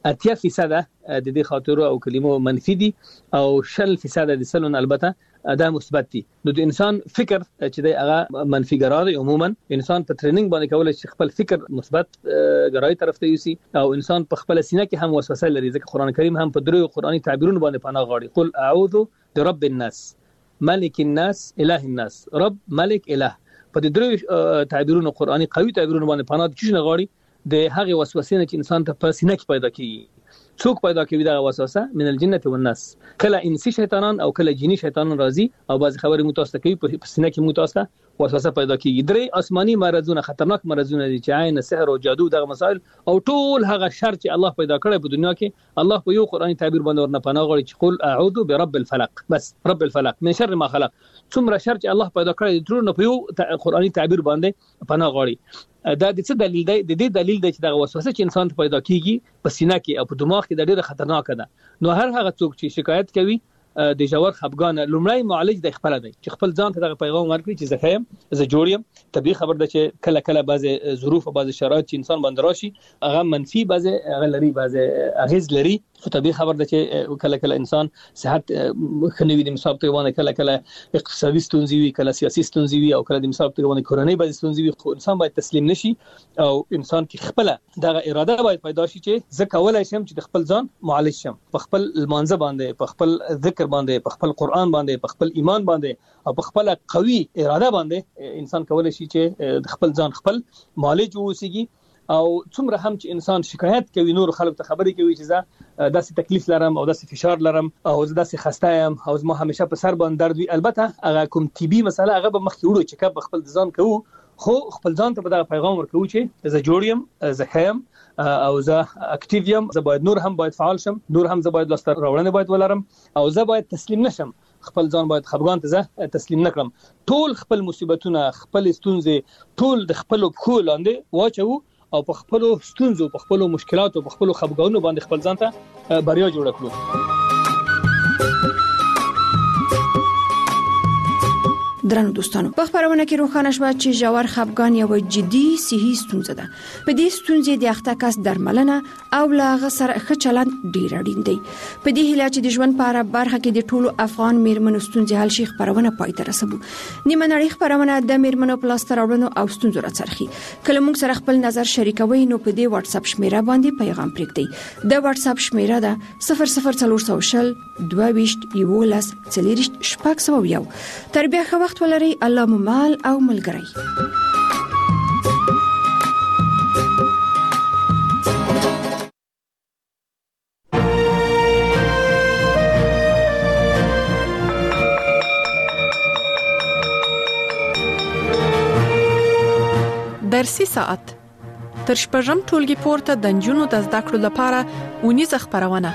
80% د دې خاطرو او کلمو منفي دي او 10% د سلون البته دا مثبت دي. نو د انسان فکر چې د هغه منفي ګرای عموما انسان په ټریننګ باندې کولای شي خپل فکر مثبت ګرای طرف ته یوسي، او انسان په خپل سینه کې هم وسوسه لري، ځکه قران کریم هم په درو قرآني تعبیرونو باندې پناه غواړي. قل اعوذ برب الناس، ملک الناس، اله الناس، رب ملک اله. په دې درو تعبیرونو قرآني قوي تعبیرونو باندې پناه چې غواړي د هغه وسوسې نه چې انسان ته په سینه کې پیدا کیږي. څوک پیدا کوي دا وسوسه؟ من الجنه والناس، کله انسی شیطانان او کله جنی شیطانان راځي او بعض خبرې متوسط کوي په سینه کې متوسط وسوسه پیدا کیږي. درې آسماني مرزونه خطرناک مرزونه دي چې عین سحر او جادو دغه مسائل او ټول هغه شر چې الله پیدا کړی په دنیا کې، الله په یو قرآني تعبیر باندې ورنه پناه غواړي چې قل اعوذ برب الفلق، بس رب الفلق من شر ما خلق. څومره شر چې الله پیدا کړی ټول نه په یو قرآني تعبیر باندې پناه غواړي. دا د څه دلیل دی؟ د دې دلیل دی چې دا وسوسه چې انسان ته پیدا کیږي په سینه کې او په دماغ کې ډېره خطرناک ده. نو هر هغه څوک چې شکایت کوي د ژور خپګان، لومړی معالج د خپل دی چې خپل ځان ته دغه پیغام ورکړي چې زه خیم، زه جوړ یم. طبيعي خبر ده چې کله کله بعضی ظروف او بعضی شرایط چې انسان باندې راشي هغه منفي بعضی هغه لري، بعضی اغیز لري. خو طبيعي خبر ده چې کله کله انسان صحت خنوي د مصاب ته باندې، کله کله اقتصادي ستونزې وي، کله سیاسي ستونزې وي، او کله د مصاب ته باندې کورنۍ بعضی ستونزې وي. خو انسان باید تسلیم نشي او انسان کې خپل دغه اراده باید پیدا شي چې زه کولای شم چې د خپل ځان معالج شم، په خپل المانزه باندې، په خپل ذکر باندې، په خپل قرآن باندې، په خپل ایمان باندې او په خپل قوي اراده باندې انسان کولای شي چې د خپل ځان خپل معالج ووسیږي. او څومره هم چې انسان شکایت کوي، نور خلک ته خبرې کوي چې زه داسې تکلیف لرم او داسې فشار لرم او زه داسې خسته یم او زما همیشه په سر باندې درد وي، البته هغه کوم طبي مسله هغه به مخکې وړو چې کب خپل ځان کوو، خو خپل ځان ته به دا پیغام ورکوي چې زه جوړ یم، زه خیم او زه اکټیو یم، زه باید نور هم باید فعال شم، نور هم زه باید لاسته راوړنې باید ولرم او زه باید تسلیم نشم، خپل ځان باید خپګان ته زه تسلیم نکړم. ټول خپل مصیبتونه، خپل ستونزې ټول د خپل پښو لاندې واچو او په خپل ستونزو، په خپل مشکلاتو، په خپل خپګانونو باندې خپل ځان ته بریا جوړ کړو. درنو دوستانو، په خبرونه کې روښانه شوه چې ژور خپګان یو جدي صحي ستونزه ده. په دې ستونزې د اخته کس درملنه او لا غسر ښه چلند ډیر اړین دی. په دې هیله چې د ژوند په اړه برخه کې د ټولو افغان میرمنو ستونزې حل شي، خبرونه پای ته رسوو. نیمه نړۍ خبرونه د میرمنو په لاس راوړنو او ستونزو راڅرخي. کله موږ سره خپل نظر شریکوي نو په دې واتس اپ شمیره باندې پیغام پرېږدئ. د واتس اپ شمیره ده 00400 22 11 40 شپږ. تر بیا ښه وخت ولري. الله مو مال او ملګری. درسي ساعت تر شپږم ټولګي پورته د نجونو د زده کړو لپاره ونیزه خبرونه.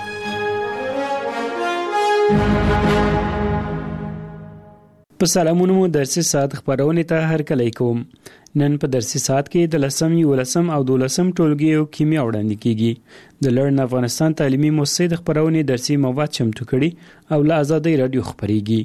په سلامونو مو درسي ساعت خبرونه ته هرکلی کوم. نن په درسي ساعت کې د 10م، 11م او 12م ټولګیو کیمیا وړاندې کیږي. د لرن افغانستان تعلیمي مؤسسې د خبرونه درسي مواد چمتو کړي او له آزادۍ رادیو خبريږي.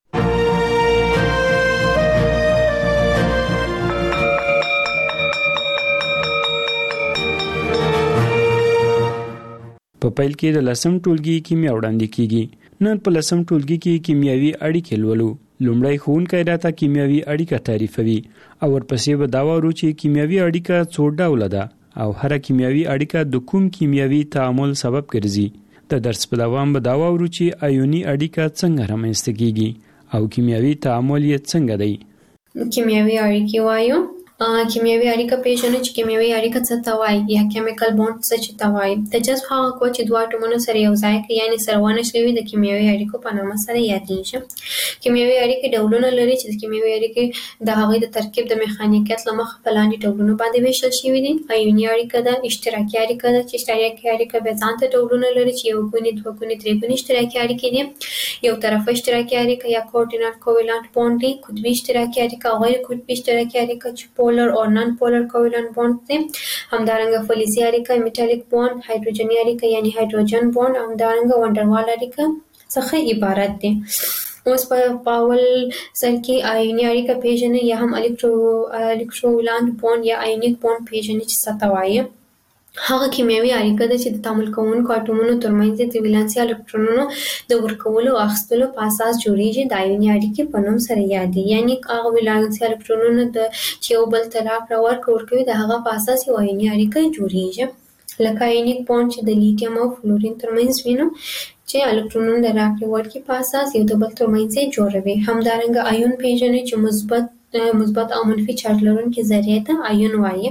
په پیل کې د 10م ټولګي کیمیا وړاندې کیږي. نن په 10م ټولګي کې کیمیاوي اړیکې لولو. لومړی ښوونکی راته کیمیاوي اړیکه تعریفوي او ورپسې به دا وایو چې کیمیاوي اړیکه څو ډوله ده او هر کیمیاوي اړیکه د کوم کیمیاوي تعامل سبب ګرځي. د درس په دوام به دا وایو چې آیوني اړیکه څنګه رامنځته کیږي او کیمیاوي تعامل یې څنګه دی. کیمیاوي اړیکې وایو. کیمیاوي اړیکه پیژنو چې کیمیاوي اړیکه څه ته وایي یا کیمیکل بوند څه ته وایي. د جذب هغه قوه چې دوه اټومونه سره یو ځای کوي یعنی سره ونښلوي د کیمیاوي اړیکو په نامه سره یادېږي. کیمیاوي اړیکې ډولونه لري چې د کیمیاوي اړیکې د هغې د ترکیب د میخانیکیت له مخې په لاندې ډولونو باندې ویشل شوي دي. آیوني اړیکه ده، اشتراکي اړیکه ده چې اشتراکي اړیکه بیا ځانته ډولونه لري چې یو ګونې، دوه ګونې، درې ګونې اشتراکي اړیکې دي. یو طرفه اشتراکي اړیکه یا کوردینیټ کوولنت بوند دی. قطبي اشتراکي اړیکه او غیر قطبي اشتراکي اړیکه چې پولر او نان پولر کوولنت بوند دی. همدارنګه فلزي اړیکه، میټالیک بوند، هایدروجني اړیکه یعنی هایدروجن بوند، همدارنګه وانډروال اړیکه څخه عبارت دي. اوس په اول سر کې آیوني اړیکه پیژنې یا هم الکتروولانت بوند یا آیونیک بوند پیژنې چې څه ته وایي. هغه کیمیاوي اړیکه ده چې د تعامل کوونکو اټومونو ترمنځ د ولانسي الکترونونو د ورکولو او اخیستلو په اساس جوړیږي. د آیوني اړیکې په نوم سره یادېږي. یعنی هغه ولانسي الکترونونه چې یو بل ته راکړه ورکړه ورکوي د هغه په اساس یو آیوني اړیکه جوړیږي. لکه آیونیک بوند چې د لیتیم او فلورین ترمنځ وینو چې الکترونونه د راکړې ورکړې په اساس یو د بل ترمنځ جوړوي. همدارنګه آیون پیژنې چې مثبت او منفي چارج لرونکي ذرې ته آیون وایي.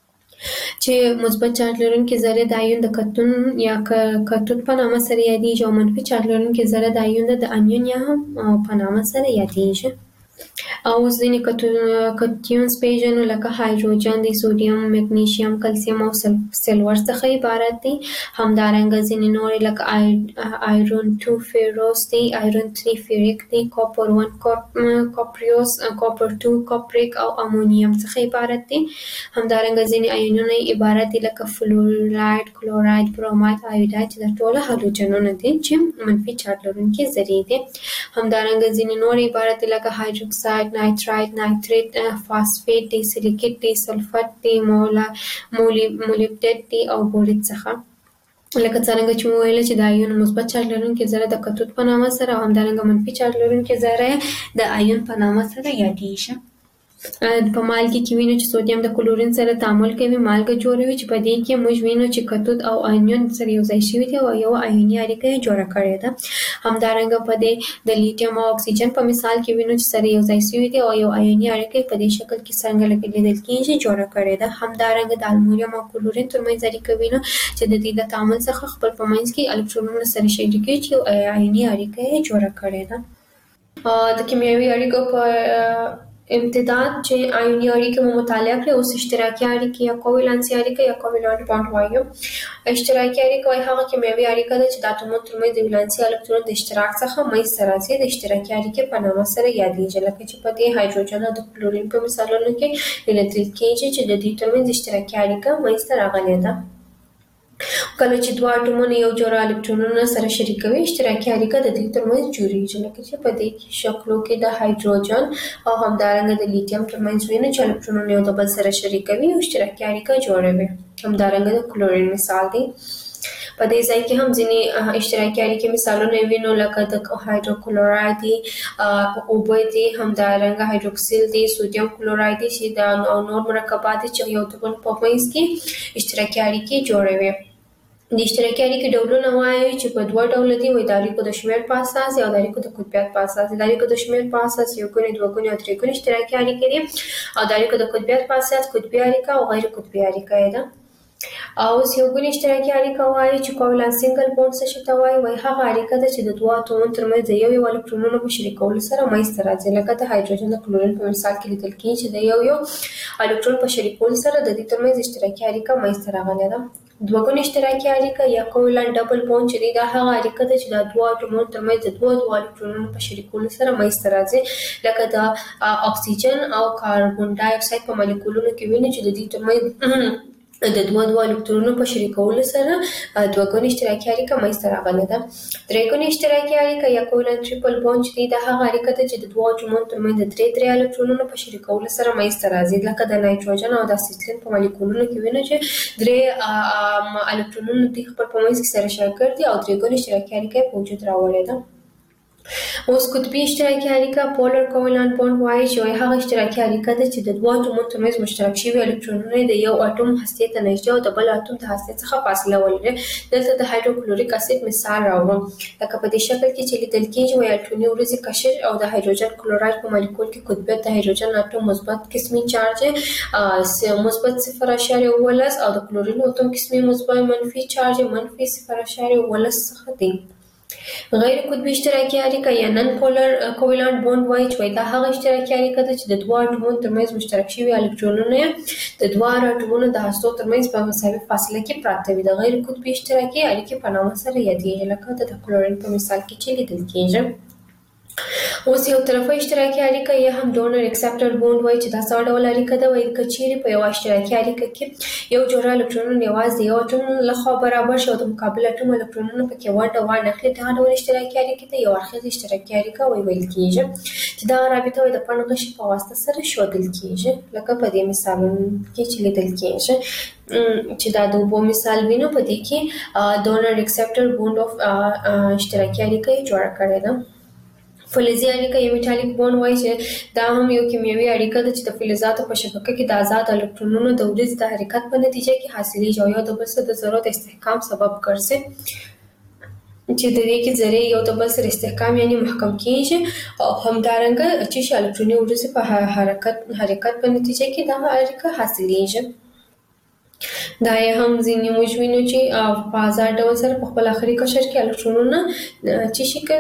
چې مثبت چارج لرونکي ذرې د آیون د کتون یا کتود په نامه سره یادېږي او منفي چارج لرونکي ذرې د آیون د انیون یا هم په نامه سره یادېږي. او ځینې کتیونز پیژنو لکه هایدروجن دی، سودیم، مګنیشیم، کلسیم او سلور څخه عبارت دي. همدارنګه ځینې نور لکه آیرون 2 فیروس دی، آیرون 3 فیریک دی، کاپر 1 کاپریوس، کاپر 2 کاپریک او امونیم څخه عبارت دي. همدارنګه ځینې آیونونه عبارت دي لکه فلوراید، کلوراید، بروماید، آیوداید چې د ټوله هالوجنونه دي چې منفي چارج لرونکي ذرې دي. همدارنګه ځینې نور عبارت دي لکه هایدروکساید، نایتراید، نایتریت، فاسفیټ دی، سیلیکیټ دی، سلفټ دی، مولبډیټ دی او بوریت څخه. لکه څرنګه چې مو ویل چې د آیون مثبت چارج لرونکي ذره د کتود په نامه سره او همدارنګه منفي چارج لرونکي ذره د آیون په نامه سره یادېږي. په مالګې کې وینو چې سودیم د کلورین سره تعامل کوي، مالګه جوړوي چې په دې کې موږ وینو چې کتود او آیون سره یو ځای شوي دي او یو آیوني اړیکه یې جوړه کړې ده. همدارنګه په دې د لیتیم او اکسیجن په مثال کې وینو چې سره یو ځای شوي دي او یو آیوني اړیکه په دې شکل کې څنګه لیدل کېږي جوړه کړې ده. همدارنګه د المونیم او کلورین ترمنځ اړیکه وینو چې د دې د تعامل څخه خپل په منځ کې الکترونونه سره شریکوي چې یو آیوني اړیکه یې جوړه کړې ده. د کیمیاوي اړیکو په امتداد چې آیوني اړیکې مو مطالعه کړې، اوس اشتراکي اړیکې یا کوولنسي اړیکه یا کوولنت بوند وایو. اشتراکي اړیکه وایي هغه کیمیاوي اړیکه ده چې د اتومونو ترمنځ د ولانسي الکترون د اشتراک څخه منځته راځي. د اشتراکي اړیکې په نامه سره یادېږي. لکه چې په دې هایدروجن او د کلورین په مثالونو کې لیدل کېږي چې د دې ترمنځ اشتراکي اړیکه منځته راغلې ده. کله چې دوه اټومونه یو جوړه الکترونونه سره شریکوي اشتراکي اړیکه د دې ترمنځ جوړیږي. لکه چې په دې شکلو کې د هایدروجن او همدارنګه د لیتیم ترمنځ وینو چې الکترونونه یو د بل سره شریکوي او اشتراکي اړیکه جوړوي. همدارنګه د کلورین مثال دی. په دې ځای کې هم ځینې اشتراکي اړیکې مثالونه وینو لکه د هایدروکلوراید دی، اوبه دي، همدارنګه هایدروکسیل دی، سودیم کلوراید دی چې د نور مرکبات چې یو د بل په منځ کې اشتراکي اړیکې جوړوي. د اشتراکي اړیکې ډولونه وایي چې په دوه ډوله دي. د اړیکو د شمېر په اساس یا د اړیکو د قطبیت په اساس. د اړیکو د شمېر په اساس یو ګونې، دوه ګونې او درې ګونې اشتراکي اړیکې دي او د اړیکو د قطبیت په اساس قطبي اړیکه او غیر قطبي اړیکه ده. او یو اشتراکي اړیکه وایي چې کوولنت سنگل بوند څه شي ته وایي هغه اړیکه ده چې د دوه اتومونو ترمنځ د یو الکترونونو په شریکولو سره منځته راځي لکه د هایدروجن د کلورین په مثال کې لیدل کېږي چې د یو الکترون په شریکولو سره د دې ترمنځ اشتراکي اړیکه منځته راغلې ده. دوه اشتراکي اړیکه یا کوولنت ډبل بوند چې دا هغه اړیکه ده چې د دوه اتومونو ترمنځ د دوه الکترونونو په شریکولو سره منځته راځي لکه د اکسیجن او کاربن ډای اکساید په مالیکولونو کې ویني چې د دې ترمنځ د دوه الکترونونو په شریکولو سره دوه اشتراکي اړیکه منځته راغلې ده. درې اشتراکي اړیکه یا کوولنت ټریپل بوند چې دا هغه اړیکه ده چې د دوه اتومونو ترمنځ د درې الکترونونو په شریکولو سره منځته راځي لکه د نایتروجن او د اسیټلین په مالیکولونو کې ویني چې درې الکترونونو د خپل په منځ کې سره شریک دي او درې اشتراکي اړیکه په وجود راوړې ده. اوس قطبي اشتراکي اړیکه پولر کوولنت بوند وایي چې هغه اشتراکي اړیکه ده چې د دوه اتومونو ترمنځ مشترک شوي الکترونونه د یو اتوم هستې ته نږدې او د بل اتوم د هستې څخه فاصله ولري. دلته د هایدروکلوریک اسید مثال راوړم لکه په دې شکل کې چې لیدل کېږي وایي الټروني ورځې قشر او د هایدروجن کلوراید په مالیکول کې قطبیت د هایدروجن اتوم مثبت قسمي چارج مثبت 0.17 او د کلورین اتوم قسمي مثبت منفي چارج منفي 0.18 څخه دی. غیر قطبي اشتراکي اړیکه یا نن پولر کوولنت بوند وایي چې دا هغه اشتراکي اړیکه ده چې د دوه اتومونو ترمنځ مشترک شوي الکترونونه د دوه اتومونو د هستو ترمنځ په مساوي فاصله کې پراته وي. د غیر قطبي اشتراکي اړیکې په نامه سره یادېږي لکه د کلورین په مثال کې چې لیدل کېږي. اوس یو طرفه اشتراکي اړیکه یا هم ډونر اکسپټر بوند وایي چې دا څه ډول اړیکه ده. وایي که چیرې په یو اشتراکي اړیکه کې یو جوړه الکترونونه یوازې یو اتوم لخوا برابر شي او د مقابل اتوم الکترونونه پکې ونډه وانخلي دا ډول اشتراکي اړیکې ته یو اړخیزه اشتراکي اړیکه ویل کېږي چې دا رابطه د پڼ غشي په واسطه سره ښودل کېږي لکه په دې مثالونو کې چې لیدل کېږي چې دا د اوبو مثال وینو په دې کې ډونر اکسپټر بوند اف اشتراکي اړیکه جوړه کړې ده. فلزي اړیکه یا میټالیک بوند وایي چې دا هم یو کیمیاوي اړیکه ده چې د فلزاتو په شبکه کې د آزاد الکترونونو د ورځ د حرکت په نتیجه کې حاصلېږي او یو د بل سره د ذرو د استحکام سبب ګرځي چې د دې کې ذرې یو د بل سره استحکام یعنی محکم کېږي او همدارنګه چې الکتروني ورځ په حرکت په نتیجه کې دا اړیکه حاصلېږي. دا یې هم ځینې موږ وینو چې په آزاد ډول سره په خپل آخري قشر کې الکترونونه چې شي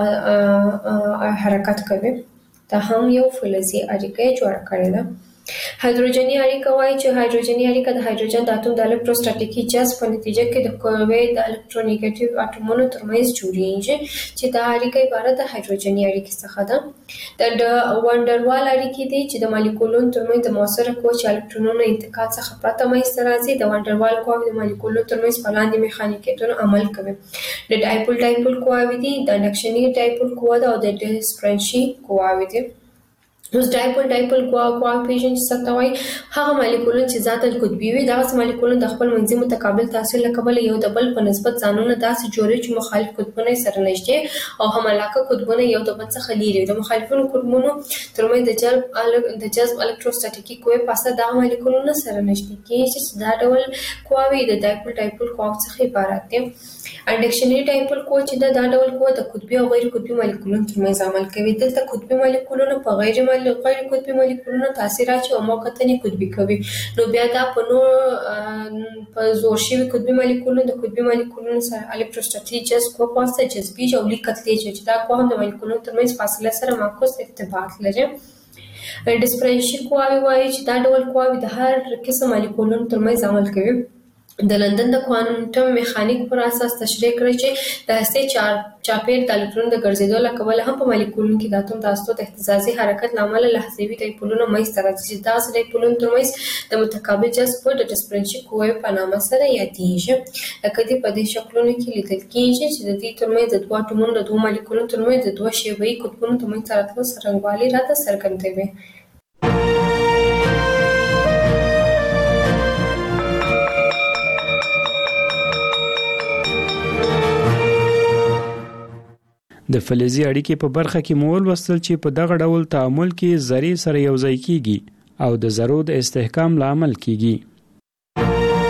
کوي حرکت کوي. دا هم یو فلزي اړیکه جوړه کړې ده. هایدروجني اړیکه وایي چې هایدروجني اړیکه د هایدروجن د اتوم د الکتروستاتیکي جذب په نتیجه کې د قوې د الکترونیګیټیو اتومونو ترمنځ جوړیږي چې دا اړیکه عبارت د هایدروجني اړیکې څخه ده. د وانډروال اړیکې دي چې د مالیکولونو ترمنځ د مؤثره قوې چې الکترونونو انتقال څخه پرته منځته راځي. د وانډروال قواوې د مالیکولونو ترمنځ په لاندې میخانیکیتونو عمل کوي. د ډایپول قواوې دي د انډکشني ډایپول قوه ده او د ډسپرنشي قواوې دي. اوس ډایپول قواوې پیژنئ چې څه ته وایي. هغه مالیکولونه چې ذاتاً قطبي وي دغسې مالیکولونه د خپل منځي متقابل تاثیر له کبله یو د بل په نسبت ځانونه داسې جوړوي چې مخالف قطبونه یې سره نږدې او همعلاقه قطبونه یو د بل څخه لیرې وي. د مخالفونو قطبونو ترمنځ د جذب الکتروستاتیکي قوې په اثر دغه مالیکولونه سره نږدې کېږي چې دا ډول قواوې د ډایپول قواو څخه عبارت دي. انډکشني ډایپول قوه چې دا ډول قوه د قطبي او غیر قطبي مالیکولونو ترمنځ عمل کوي. دلته قطبي مالیکولونه په غیر قطبي مالیکولونو تاثیر اچوي او موقتاً یې قطبي کوي. نو بیا دا په زور شوي قطبي مالیکولونو د قطبي مالیکولونو سره الکتروستاتیکي جذب قوه په واسطه جذبیږي او لیک کتلېږي چې دا قوه هم د مالیکولونو ترمنځ فاصله سره معکوس ارتباط لري. ډسپرنشي قواوې وایي چې دا ډول قواوې د هر قسم مالیکولونو ترمنځ عمل کوي. د لندن د کوانټم میخانیک پر اساس تشریح کړی چې د هستې چاپیر د الکترون د ګرځېدو له کبله هم په مالیکولونو کې د اتوم د هستو د اهتزازي حرکت له امله لحظوي ډایپولونه منځته راځي چې داسې ډایپولونو ترمنځ د متقابل جذب د ډسپرنشي قوې په نامه سره یادېږي. لکه دې په دې شکلونو کې لیدل کېږي چې د دې ترمنځ د دوه اتومونو د دوه مالیکولونو ترمنځ د دوه شیبه‌یي قطبونو ترمنځ راتلو څرنګوالی راته څرګندوي. د فلزي اړیکې په برخه کې مو ولوستل چې په دغه ډول تعامل کې ذرې سره یوځای کیږي او د ذرو د استحکام لامل کیږي.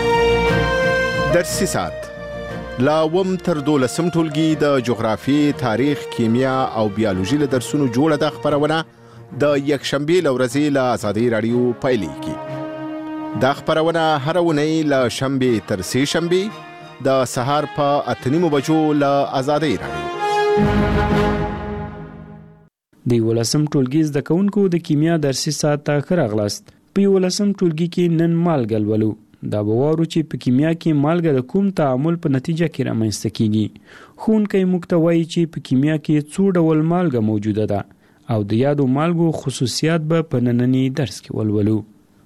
درسي ساعت لا وم تر 12 ټولګي د جغرافي، تاریخ، کیمیا او بیولوژي له درسونو جوړه د خبرونه د یک شنبه لورځي له آزادۍ رادیو پایلې کی. دا خبرونه هر ونی له شنبه تر سه شنبه د سهار په 8:30 بجو له آزادۍ راډیو. د 11م ټولګي زده کوونکو د کیمیا درسي ساعت ته ښه راغلاست. په 11م ټولګي کې نن مالګه لولو. دا به وارو چې په کیمیا کې مالګه د کوم تعامل په نتیجه کې رامنځته کیږي. ښوونکی موږ ته وایي چې په کیمیا کې څو ډول مالګه موجوده ده او د یادو مالګو خصوصیات به په نننی درس کې ولولو.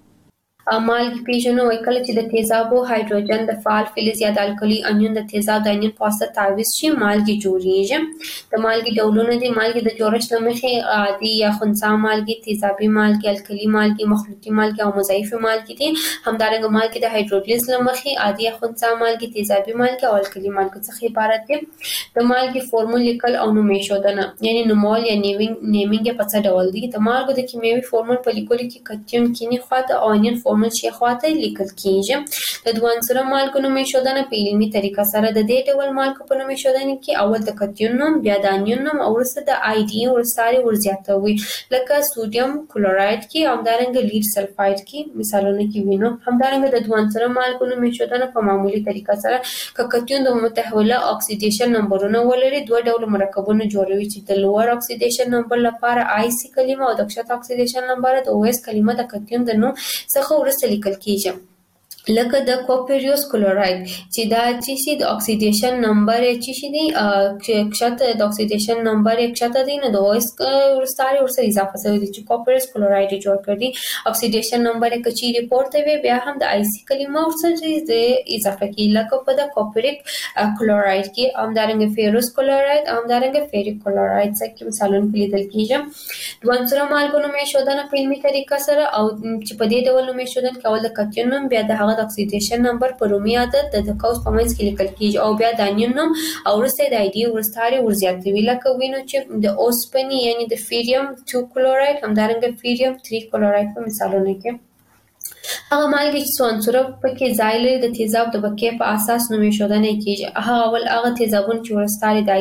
مالګې پیژنو کله چې د تیزابو هایدروجن د فعال فلز یا د الکلی انیون د تیزاب د انیون په واسطه تعویض شي مالګې جوړیږي. د مالګې ډولونه دي مالګې د جوړښت له مخې عادي یا خنثی مالګې، تیزابي مالګې، الکلی مالګې، مخلوطي مالګې او مضاعفې مالګې دي. همدارنګه مالګې د هایدرولیز له مخې عادي یا خنثی مالګې، تیزابي مالګې او الکلی مالګې څخه عبارت دي. د مالګې فورمول لیکل او نوم ایښودنه یعنی نومول یا نیمینګ په څه ډول دي. د مالګو د کیمیاوي فورمول په لیکلو کې کتیون کینی خواته او انیون فورمول شي خواته لیکل کیږي. د دوه عنصره مالګو نوم ایښودنه په علمي طریقه سره د دې ډول مالګو په نوم ایښودنه کې اول د کتیون نوم، بیا د انیون نوم او وروسته د آی ډي ورسره ورزیاتوي. لکه سوډیم کلورایډ کې همدارنګه لیډ سلفایډ کې مثالونه کې وینو. همدارنګه د دوه عنصره مالګو نوم ایښودنه په معمولی طریقه سره کتیون د متحوله اکسیډیشن نمبرونه ولري دوه ډول مرکبونه جوړوي چې د لوړ اکسیډیشن نمبر لپاره آی سی کلمه او د کښته اکسیډیشن نمبر د او اس کلمه د کتیون د نوم څخه ورسته لیکل کیږي. لکه د کوپریوس کلورایډ چې دا چې د اکسیډیشن نمبر چې دی کښته د اکسیډیشن نمبر کښته دی نو د او اس ورسره اضافه شوی دی چې کوپریوس کلورایډ جوړ کړي. اکسیډیشن نمبر کچې ریپورت وي بیا هم د آی سی کلمه ورسره اضافه کی. لکه په د کوپریک کلورایډ کې همدارنګه فیروس کلورایډ همدارنګه فیریک کلورایډ څخه مثالونه لیدل کیږي. دوه عنصره مالګو نوم ایښودنه په علمي طریقه سره او چې په دې ډول نوم ایښودل کول د کتیون نوم بیا د هغه د اکسیډیشن نمبر په رومي عدد د قوس په منځ کې لیکل کیږي او بیا د انیون نوم او وروسته د آی ډي ورسره ورزیاتوي. لکه وینو چې د اوسپنې یعنی د فیریم 2 کلورایډ همدارنګه فیریم 3 کلورایډ په مثالونه کې. هغه مالګې چې څو عنصره پکې ځای لري د تیزاب د بقیې په اساس نوم ایښودنه کیږي. هغه تیزابونه چې ورسره د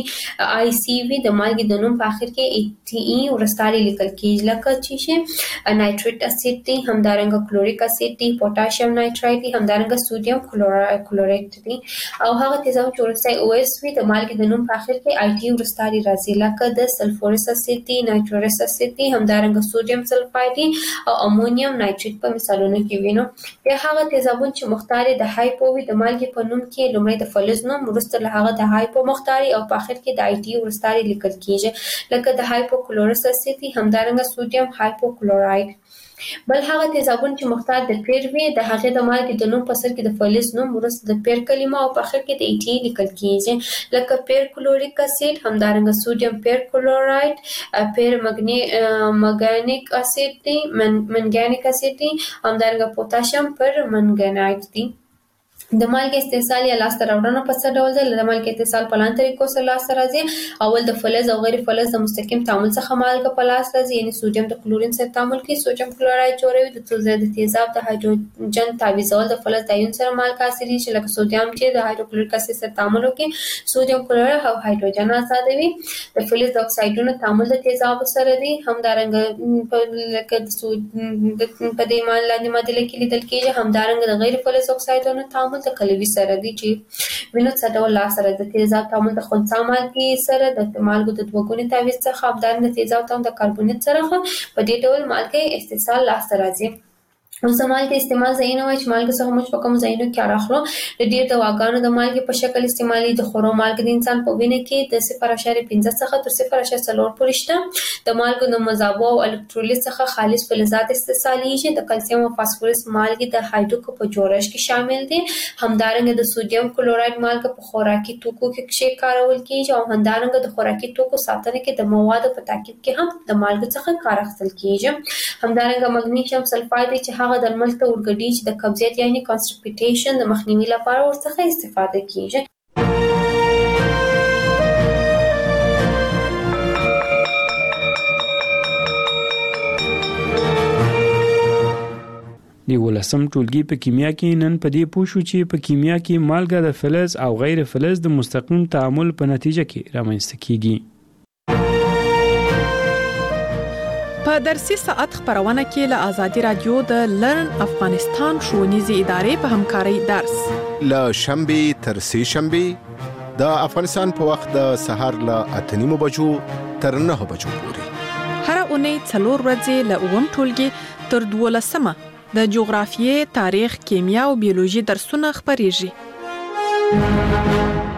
آی سی وي د مالګې د نوم په اخر کې ای ټي ای ورسره لیکل کیږي. لکه چې نایتریک اسید دی همدارنګه کلوریک اسید دی، پوتاشیم نایترایت دی، همدارنګه سودیم کلوریت دی. او هغه تیزاب چې ورسره او اس وي د مالګې د نوم په اخر کې آی ټي ورسره راځي. لکه د سلفورس اسید دی، نایتروس اسید دی، همدارنګه سودیم سلفاید دی او امونیم نایتریت په مثالونه کې وینو. بیا هغه تیزابونه چې مختار د هایپو وي د مالګې په نوم کې لومړی د فلز نوم وروسته له هغه د هایپو مختاري او په اخر کې د آی ټي ورسره لیکل کیږي. لکه د هایپوکلورس اسید همدارنګه سودیم هایپوکلورایډ. بل هغه تیزابونه چې مختار د پیر وي د هغه د مالګې د نوم په سر کې د فلز نوم وروسته د پیر کلمه او په اخر کې د ای ټي لیکل کیږي. لکه پیر کلوریک اسید همدارنګه سودیم پیر کلورایډ، پیر مګنیک اسید دی، منګانیک اسید دی، همدارنګه پوتاشیم پر منګنایټ دی. د مالګې استحصال یا لاسته راوړنه په څه ډول ده؟ د مالګې استحصال په لاندې طریقو سره لاسته راځي. اول د فلز او غیر فلز د مستقیم تعامل څخه مالګه په لاس راځي یعنی سودیم د کلورین سره تعامل کوي سودیم کلورایډ جوړوي. د تیزاب د هایدروجن تعویضول د فلز د ایون سره مالګه حاصلېږي چې لکه سودیم چې د هایدروکلوریک اسید سره تعامل وکړي سودیم کلورایډ او هایدروجن آزادوي. د فلز د اکسایډونو تعامل د تیزاب سره دی. همدارنګه لکه د په دې لاندې معادله کې لیدل کېږي. همدارنګه د غیر فلز اکسایډونو تعامل د کلوي سره دی چې وینو څه ډول لاس سره د تیزاب تعامل د خنثی مالګې سره د مالګو د دوه ګوني تعویض څخه همدارنګه د تیزاب تعامل د کاربونیت سره په دې ډول مالګې استحصال لاس راځي. اوس د مالګې استعمال ځایونه وایي چې مالګې څخه موږ په کوم ځایونو کې کار اخلو. د ډېر دواګانو د مالګې په شکل استعمالي د خورو مالګې د انسان په وینه کې د 0.5 څخه تر 0.4 پورې شته. د مالګو د مذابو او الکترولیت څخه خالص فلزات استحصالیږي. د کلسیم او فاسفورس مالګې د هایډروکو په جوړښت کې شامل دي. همدارنګه د سودیم کلورایډ مالګه په خوراکي توکو کې کارول کیږي او همدارنګه د خوراکي توکو ساتنه کې د موادو په ترکیب کې هم د مالګو څخه کار اخیستل کیږي. همدارنګه مګنیشیم سلفاید چې هغه درمل ته ورګډي چې د قبضیت یعنی کانسټیپیټیشن د مخنیوي لپاره ورڅخه استفاده کیږي. د 11م ټولګي په کیمیا کې نن په دې پوه شو چې په کیمیا کې مالګه د فلز او غیر فلز د مستقیم تعامل په نتیجه کې رامنځته کیږي. په درسي ساعت خبرونه کې له ازادي رادیو د لرن افغانستان ښوونیزې ادارې په همکارۍ درس له شنبه تر سه شنبه د افغانستان په وخت د سهار له 8:30 بجو تر 9 بجو پورې هر اونۍ 4 ورځې له اوم ټولګي تر 12مه د جغرافیې، تاریخ، کیمیا او بیولوژي درسونه خبريږي.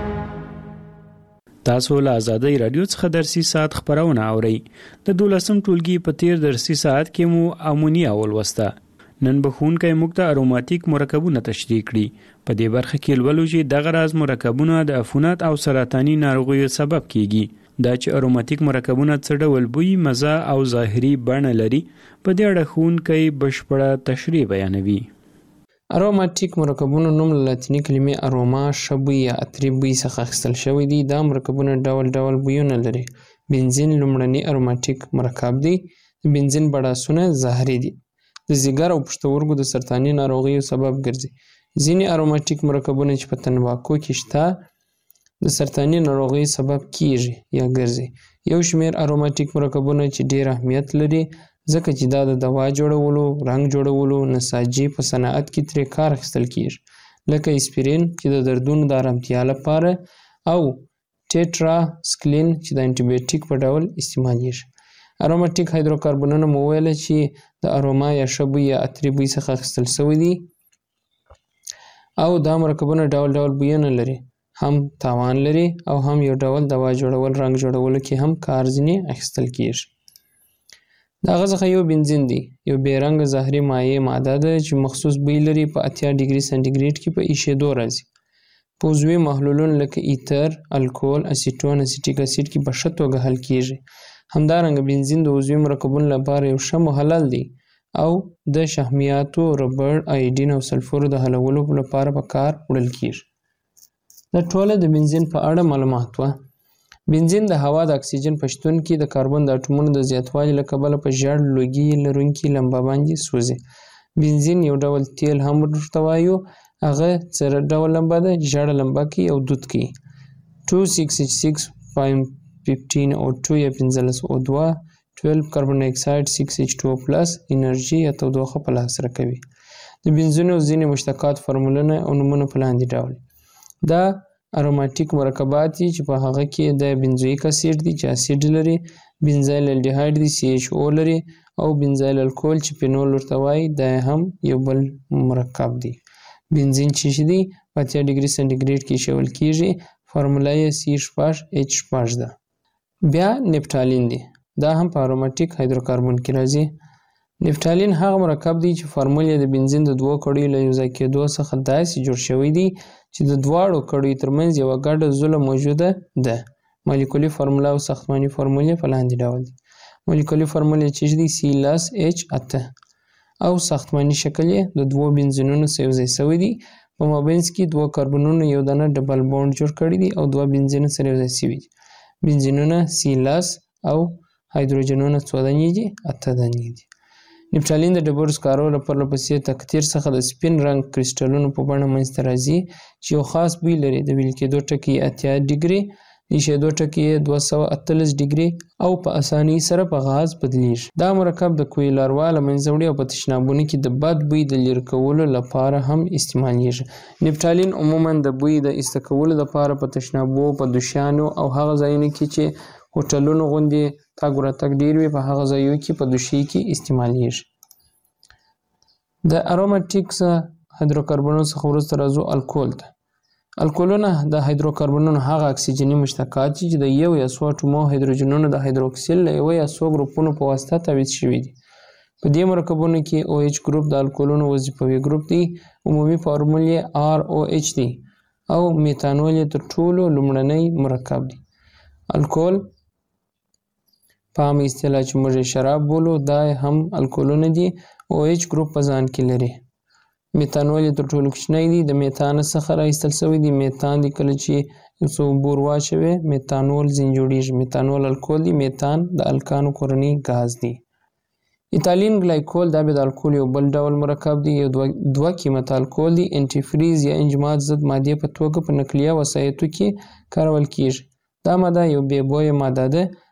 تاسو له ازادي رادیو څخه درسي ساعت خبرونه اورئ. د 12م ټولګي په تیر درسي ساعت کې مو امونیا ولوسته. نن به ښوونکی موږ ته اروماتیک مرکبونه تشریح کړي. په دې برخه کې ولولو چې دغه راز مرکبونه د عفونت او سرطاني ناروغیو سبب کیږي. دا چې اروماتیک مرکبونه څه ډول بوی، مزه او ظاهري بڼه لري، په دې اړه ښوونکی بشپړه تشریح بیانوي. اروماتیک مرکبونو نوم له لاتینی کلمې اروما شبوی یا عطري بوی څخه اخیستل شوی دی. دا مرکبونه ډول ډول بویونه لري. بنزین لومړنی اروماتیک مرکب دی. بنزین بړاسونه زهري دي. د ځیګر او پښتورګو د سرطاني ناروغیو سبب ګرځي. ځینې اروماتیک مرکبونه چې په تنباکو کې شته د سرطاني ناروغیو سبب کیږي یا ګرځي. یو شمېر اروماتیک مرکبونه چې ډېر اهمیت لري ځکه چې دا د دوا جوړولو، رنګ جوړولو، نساجي په صنعت کې ترې کار اخیستل کیږي، لکه اسپرین چې د دردونو د آرامتیا لپاره او ټیټراسکلین چې د انټي بیوټیک په ډول استعمالیږي. اروماتیک هایدروکاربنونه مو ویل چې د اروما یا شبوی یا عطري بوی څخه اخیستل شوي دي او دا مرکبونه ډول ډول بویونه لري، هم تاوان لري او هم یو ډول دوا جوړول، رنګ جوړولو کې هم کار ځینې اخیستل کیږي. دا غزه یو بنزین دی، یو بیرنګ ظاهري مایع ماده ده چې مخصوص بوی لري. په 80 ډیګري سانتیګریډ کې په ایشېدو راځي. په عضوي محلولونو لکه ایتر، الکول، اسیټون، اسیټیک اسید کې په ښه توګه حل کیږي. همدارنګه بنزین د عضوي مرکبونو لپاره یو ښه محلل دی او د شحمیاتو، ربړ، آیډین او سلفور د حلولو لپاره په کار وړل کیږي. دا ټوله د بنزین په اړه معلومات وه. بنزین د هوا د اکسیجن په شتون کې د کاربن د اټومونو د زیاتوالي له کبله په ژیړ لوګي لرونکي لمبه باندې سوځي. بنزین یو ډول تیل هم ورته وایو. هغه څه ډول لمبه ده؟ ژیړه لمبه کوي او دود کوي. 2,6,6,5,15 O2 یا 15 O2 12 کاربن ډای اکساید 6H2O+ انرژي یا تودوخه په لاس راکوي. د بنزینو ځینې مشتقات فورمولونه او نومونه په لاندې ډول دا اروماتیک مرکبات دي چې په هغه کې د بنزویک اسید دي چې اسید لري، بنزایل الډیهاید دي CHO لري او بنزایل الکول چې فینول ورته وایي دا هم یو بل مرکب دی. بنزین چې دی په 80 ډیګري سانتیګریډ کې ایښودل کیږي. فارموله یې C6H6 ده. بیا نفټالین دی. دا هم په اروماتیک هایدروکاربن کې راځي. نفټالین هغه مرکب دی چې فارمول یې د بنزین د دوو کړیو له یوځای کېدو څخه داسې جوړ شوی دی چې د دواړو کړیو ترمنځ یوه ګډه زوله موجوده ده. مالیکولي فارموله او ساختماني فارمول یې په لاندې ډول دي. مالیکولي فارمول یې چې دی C+H8 او ساختماني شکل یې د دوو بنزینونو سره یوځای شوی دی. په مابینځ کې دوه کاربنونو یو دانه ډبل بانډ جوړ کړی دی او دوه بنزینونه سره یوځای شوي دي. بنزینونه C+ او هایدروجنونه څو دانې دي؟ 8 دانې دي. نفټالین د ډبرو سکارو له پرلپسې تقطیر څخه د سپین رنګ کریسټلونو په بڼه منځته راځي چې یو خاص بوی لري. د ویل کېدو ټکي 80 ډیګري، د ایشېدو ټکي 248 ډیګري او په اسانۍ سره په غاز بدلیږي. دا مرکب د کوی لاروا له منځه وړي او په تشنابونو کې د بد بوی د لرې کولو لپاره هم استعمالیږي. نفټالین عموما د بوی د ایسته کولو لپاره په تشنابو، په دوشیانو او هغه ځایونو کې چې هوټلونو غوندې تګ ورتګ ډېر وي په هغه ځایو کې په دوشي کې استعمالیږي. د اروماتیک هایدروکاربنونو څخه وروسته راځو الکول ته. الکولونه د هایدروکاربنونو هغه اکسیجني مشتقات دي چې د یو یا څو اټومو هایدروجنونو د هایدروکسیل له یوه یا څو ګروپونو په واسطه تعویض شوي دي. په دې مرکبونو کې OH ګروپ د الکولونو وظیفوي ګروپ دی. عمومي فارمول یې ROH دی او میتانول یې تر ټولو لومړنی مرکب دی. الکول په عامه اصطلاح چې موږ یې شراب بولو دا هم الکولونه دي. OH ګروپ په ځان کې لري. میتانول یې تر ټولو کوچنی دی. د میتان څخه راایستل شوی دی. میتان دی کله چې یو څه اوبه ور واچوې میتانول ځینې جوړیږي. میتانول الکول دی. میتان د الکانو کورنی ګاز دی. ایتالین ګلایکول دا به د الکول یو بل ډول مرکب دی. یو دوه قیمت الکول دی. انټي فریز یا انجماد ضد مادې په توګه په نقلیه وسایطو کې کارول کیږي. دا ماده یو بې بویه ماده ده.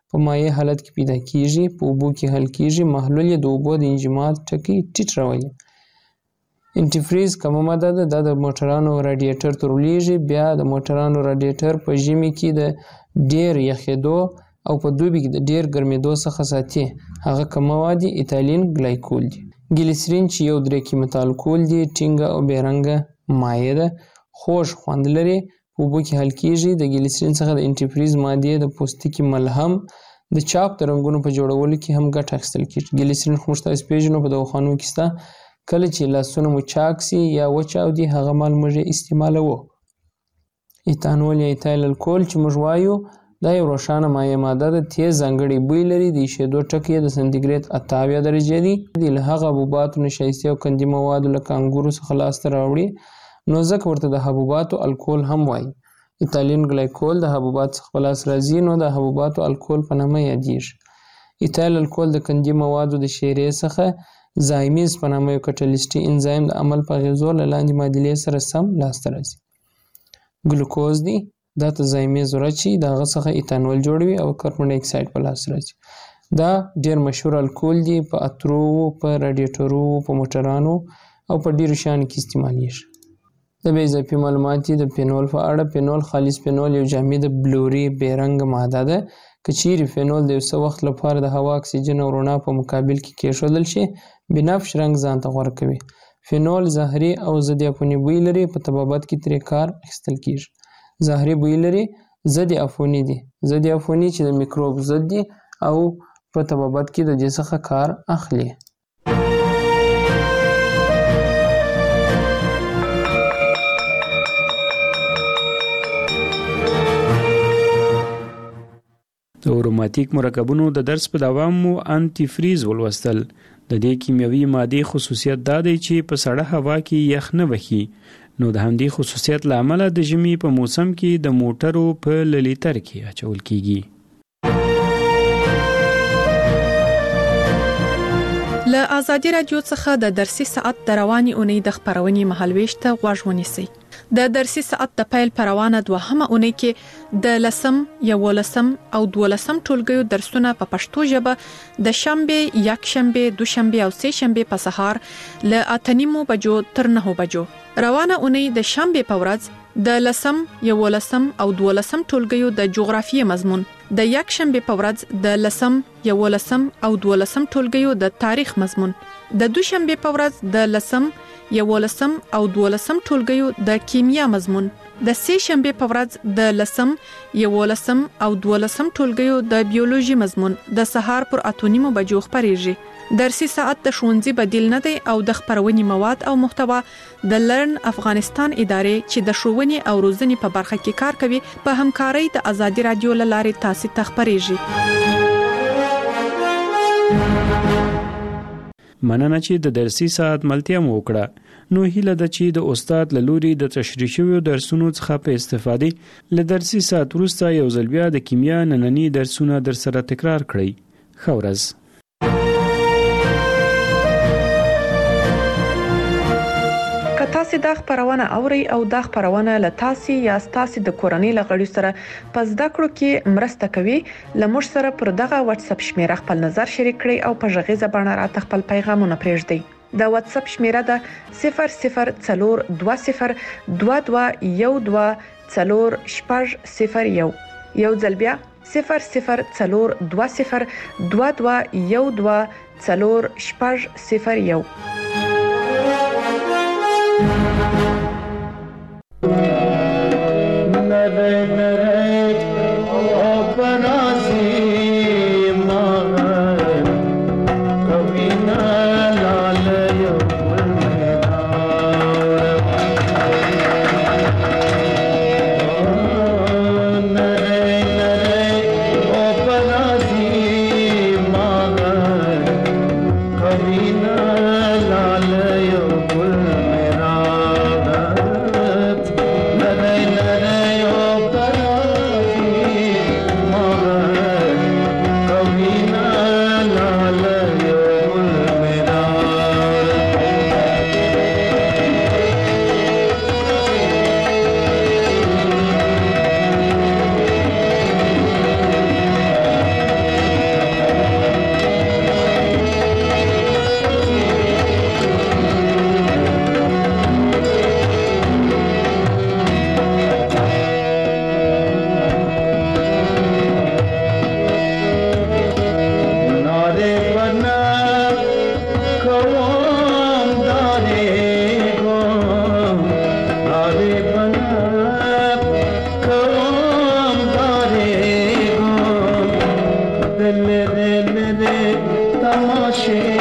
په مایع حالت کې پیدا کیږي، په اوبو کې حل کیږي. محلول یې د اوبو د انجماد ټکي ټیټ راولي. انټیفریز کومه ماده ده؟ دا د موټرانو رادیټر ته رلیږي. بیا د موټرانو رادیټر په ژمي کې د ډیر یخېدو او په دوبي کې د ډیر ګرمېدو څخه ساتي. هغه کوم مواد دي؟ ایتایلین ګلایکول دي. ګلیسرین چې یو 3 قیمته الکول دی، ټینګه او بیرنګه مایع ده، خوږ خوند لري، په اوبو کې حل کیږي. د ګلیسرین څخه د انټیفریز مادې د پوستکي ملهم د چاپ د رنګونو په جوړولو کې هم ګټه اخیستل کیږي. ګلیسرین خو موږ تاسو پیژنو په دواخانو کې شته. کله چې لاسونه مو چاک سي یا وچاودي هغه مال موږ استعمالوو. ایتانول یا ایتایل الکول چې موږ وایو دا یو روښانه مایع ماده ده، تیز ځانګړی بوی لري. د ایشېدو ټکي یې د سانتیګریډ 8 درجې دي. له هغه حبوباتو نه ښایستې او قندي موادو لکه انګورو څخه لاسته راوړي، نو ځکه ورته د حبوباتو الکول هم وایي. ایتایلین ګلایکول د حبوباتو څخه په لاس راځي، نو د حبوباتو الکول په نامه یادیږي. ایتایل الکول د قندي موادو د شیرې څخه زایمیز په نامه یو کټلیسټي انزایم د عمل په اغېزو له لاندې معادلې سره سم لاسته راځي. ګلوکوز دی، دا ته زایمیز ورچي د هغه څخه ایتانول جوړوي او کاربن ډای اکساید په لاس راځي. دا ډیر مشهور الکول دی، په اترو، په رادیټورو، په موټرانو او په ډیرو شیانو کې استعمالیږي. د بیا اضافي معلومات د فینول په اړه. فینول خالص فینول یو جامد بلوري بیرنګ ماده ده. که چیرې فینول د یو څه وخت لپاره د هوا اکسیجن او رڼا په مقابل کې کېښودل شي بنفش رنګ ځان ته غوره کوي. فینول زهري او ضد عفوني بوی لري، په طبابت کې ترې کار اخیستل کیږي. زهري بوی لري، ضد عفوني دي. ضد عفوني چې د میکروب ضد دي او په طبابت کې د دې څخه کار اخلي. د اروماتیک مرکبونو د درس په دوام مو انټي فریز ولوستل. د دې کیمیاوي مادې خصوصیت دا دی چې په سړه هوا کې یخ نه وهي، نو د همدې خصوصیت له امله د ژمي په موسم کې د موټرو په لیټر کې اچول کیږي. له ازادي رادیو څخه د درسي ساعت د رواني اونۍ د خبرونې مهالويش ته غوږ ونیسئ. د درسي ساعت د پیل پر روانه دوهمه اونۍ کې د 10 11 او 12 ټولګیو درسونه په پښتو ژبه د شنبه، یکشنبه، دوشنبه او سه شنبه په سهار له 8:30 بجو تر 9 بجو. روانه اونۍ د شنبه په ورځ د 10 11 او 12 ټولګیو د جغرافیې مضمون، د یکشنبه په ورځ د 10 11 او 12 ټولګیو د تاریخ مضمون، د دوشنبه په ورځ د 10 11 او 12 ټولګیو د کیمیا مضمون، د سه شنبه په ورځ د 10 11 او 12 ټولګیو د بیولوژي مضمون د سهار پر 8:30 بجو خبريږي. درسي ساعت د ښوونځي بدیل نه دی او د خبرونې مواد او محتوا د لرن افغانستان ادارې چې د ښوونې او روزنې په برخه کې کار کوي په همکارۍ د ازادي رادیو لارې تاسو ته خبريږي. مننه چې د درسي ساعت ملتیا مو وکړه. نو هیله ده چې د استاد له لوري د تشریح شویو درسونو څخه په استفادې له درسي ساعت وروسته یو ځل بیا د کیمیا نننی درسونه در سره تکرار کړئ. ښه ورځ. که تاسو دا خبرونه اورئ او دا خبرونه له تاسو یا تاسو د کورنۍ لغړي سره پس د کړو کې مرسته کوي، لمر سره پر دغه واتس اپ شمیره خپل نظر شریک کړئ او په ژغیزه باندې راته خپل پیغامونه پرېږدئ. د واتس اپ شمیره ده 002012124001. یو ځل بیا 002012124001. Nare nare o para چې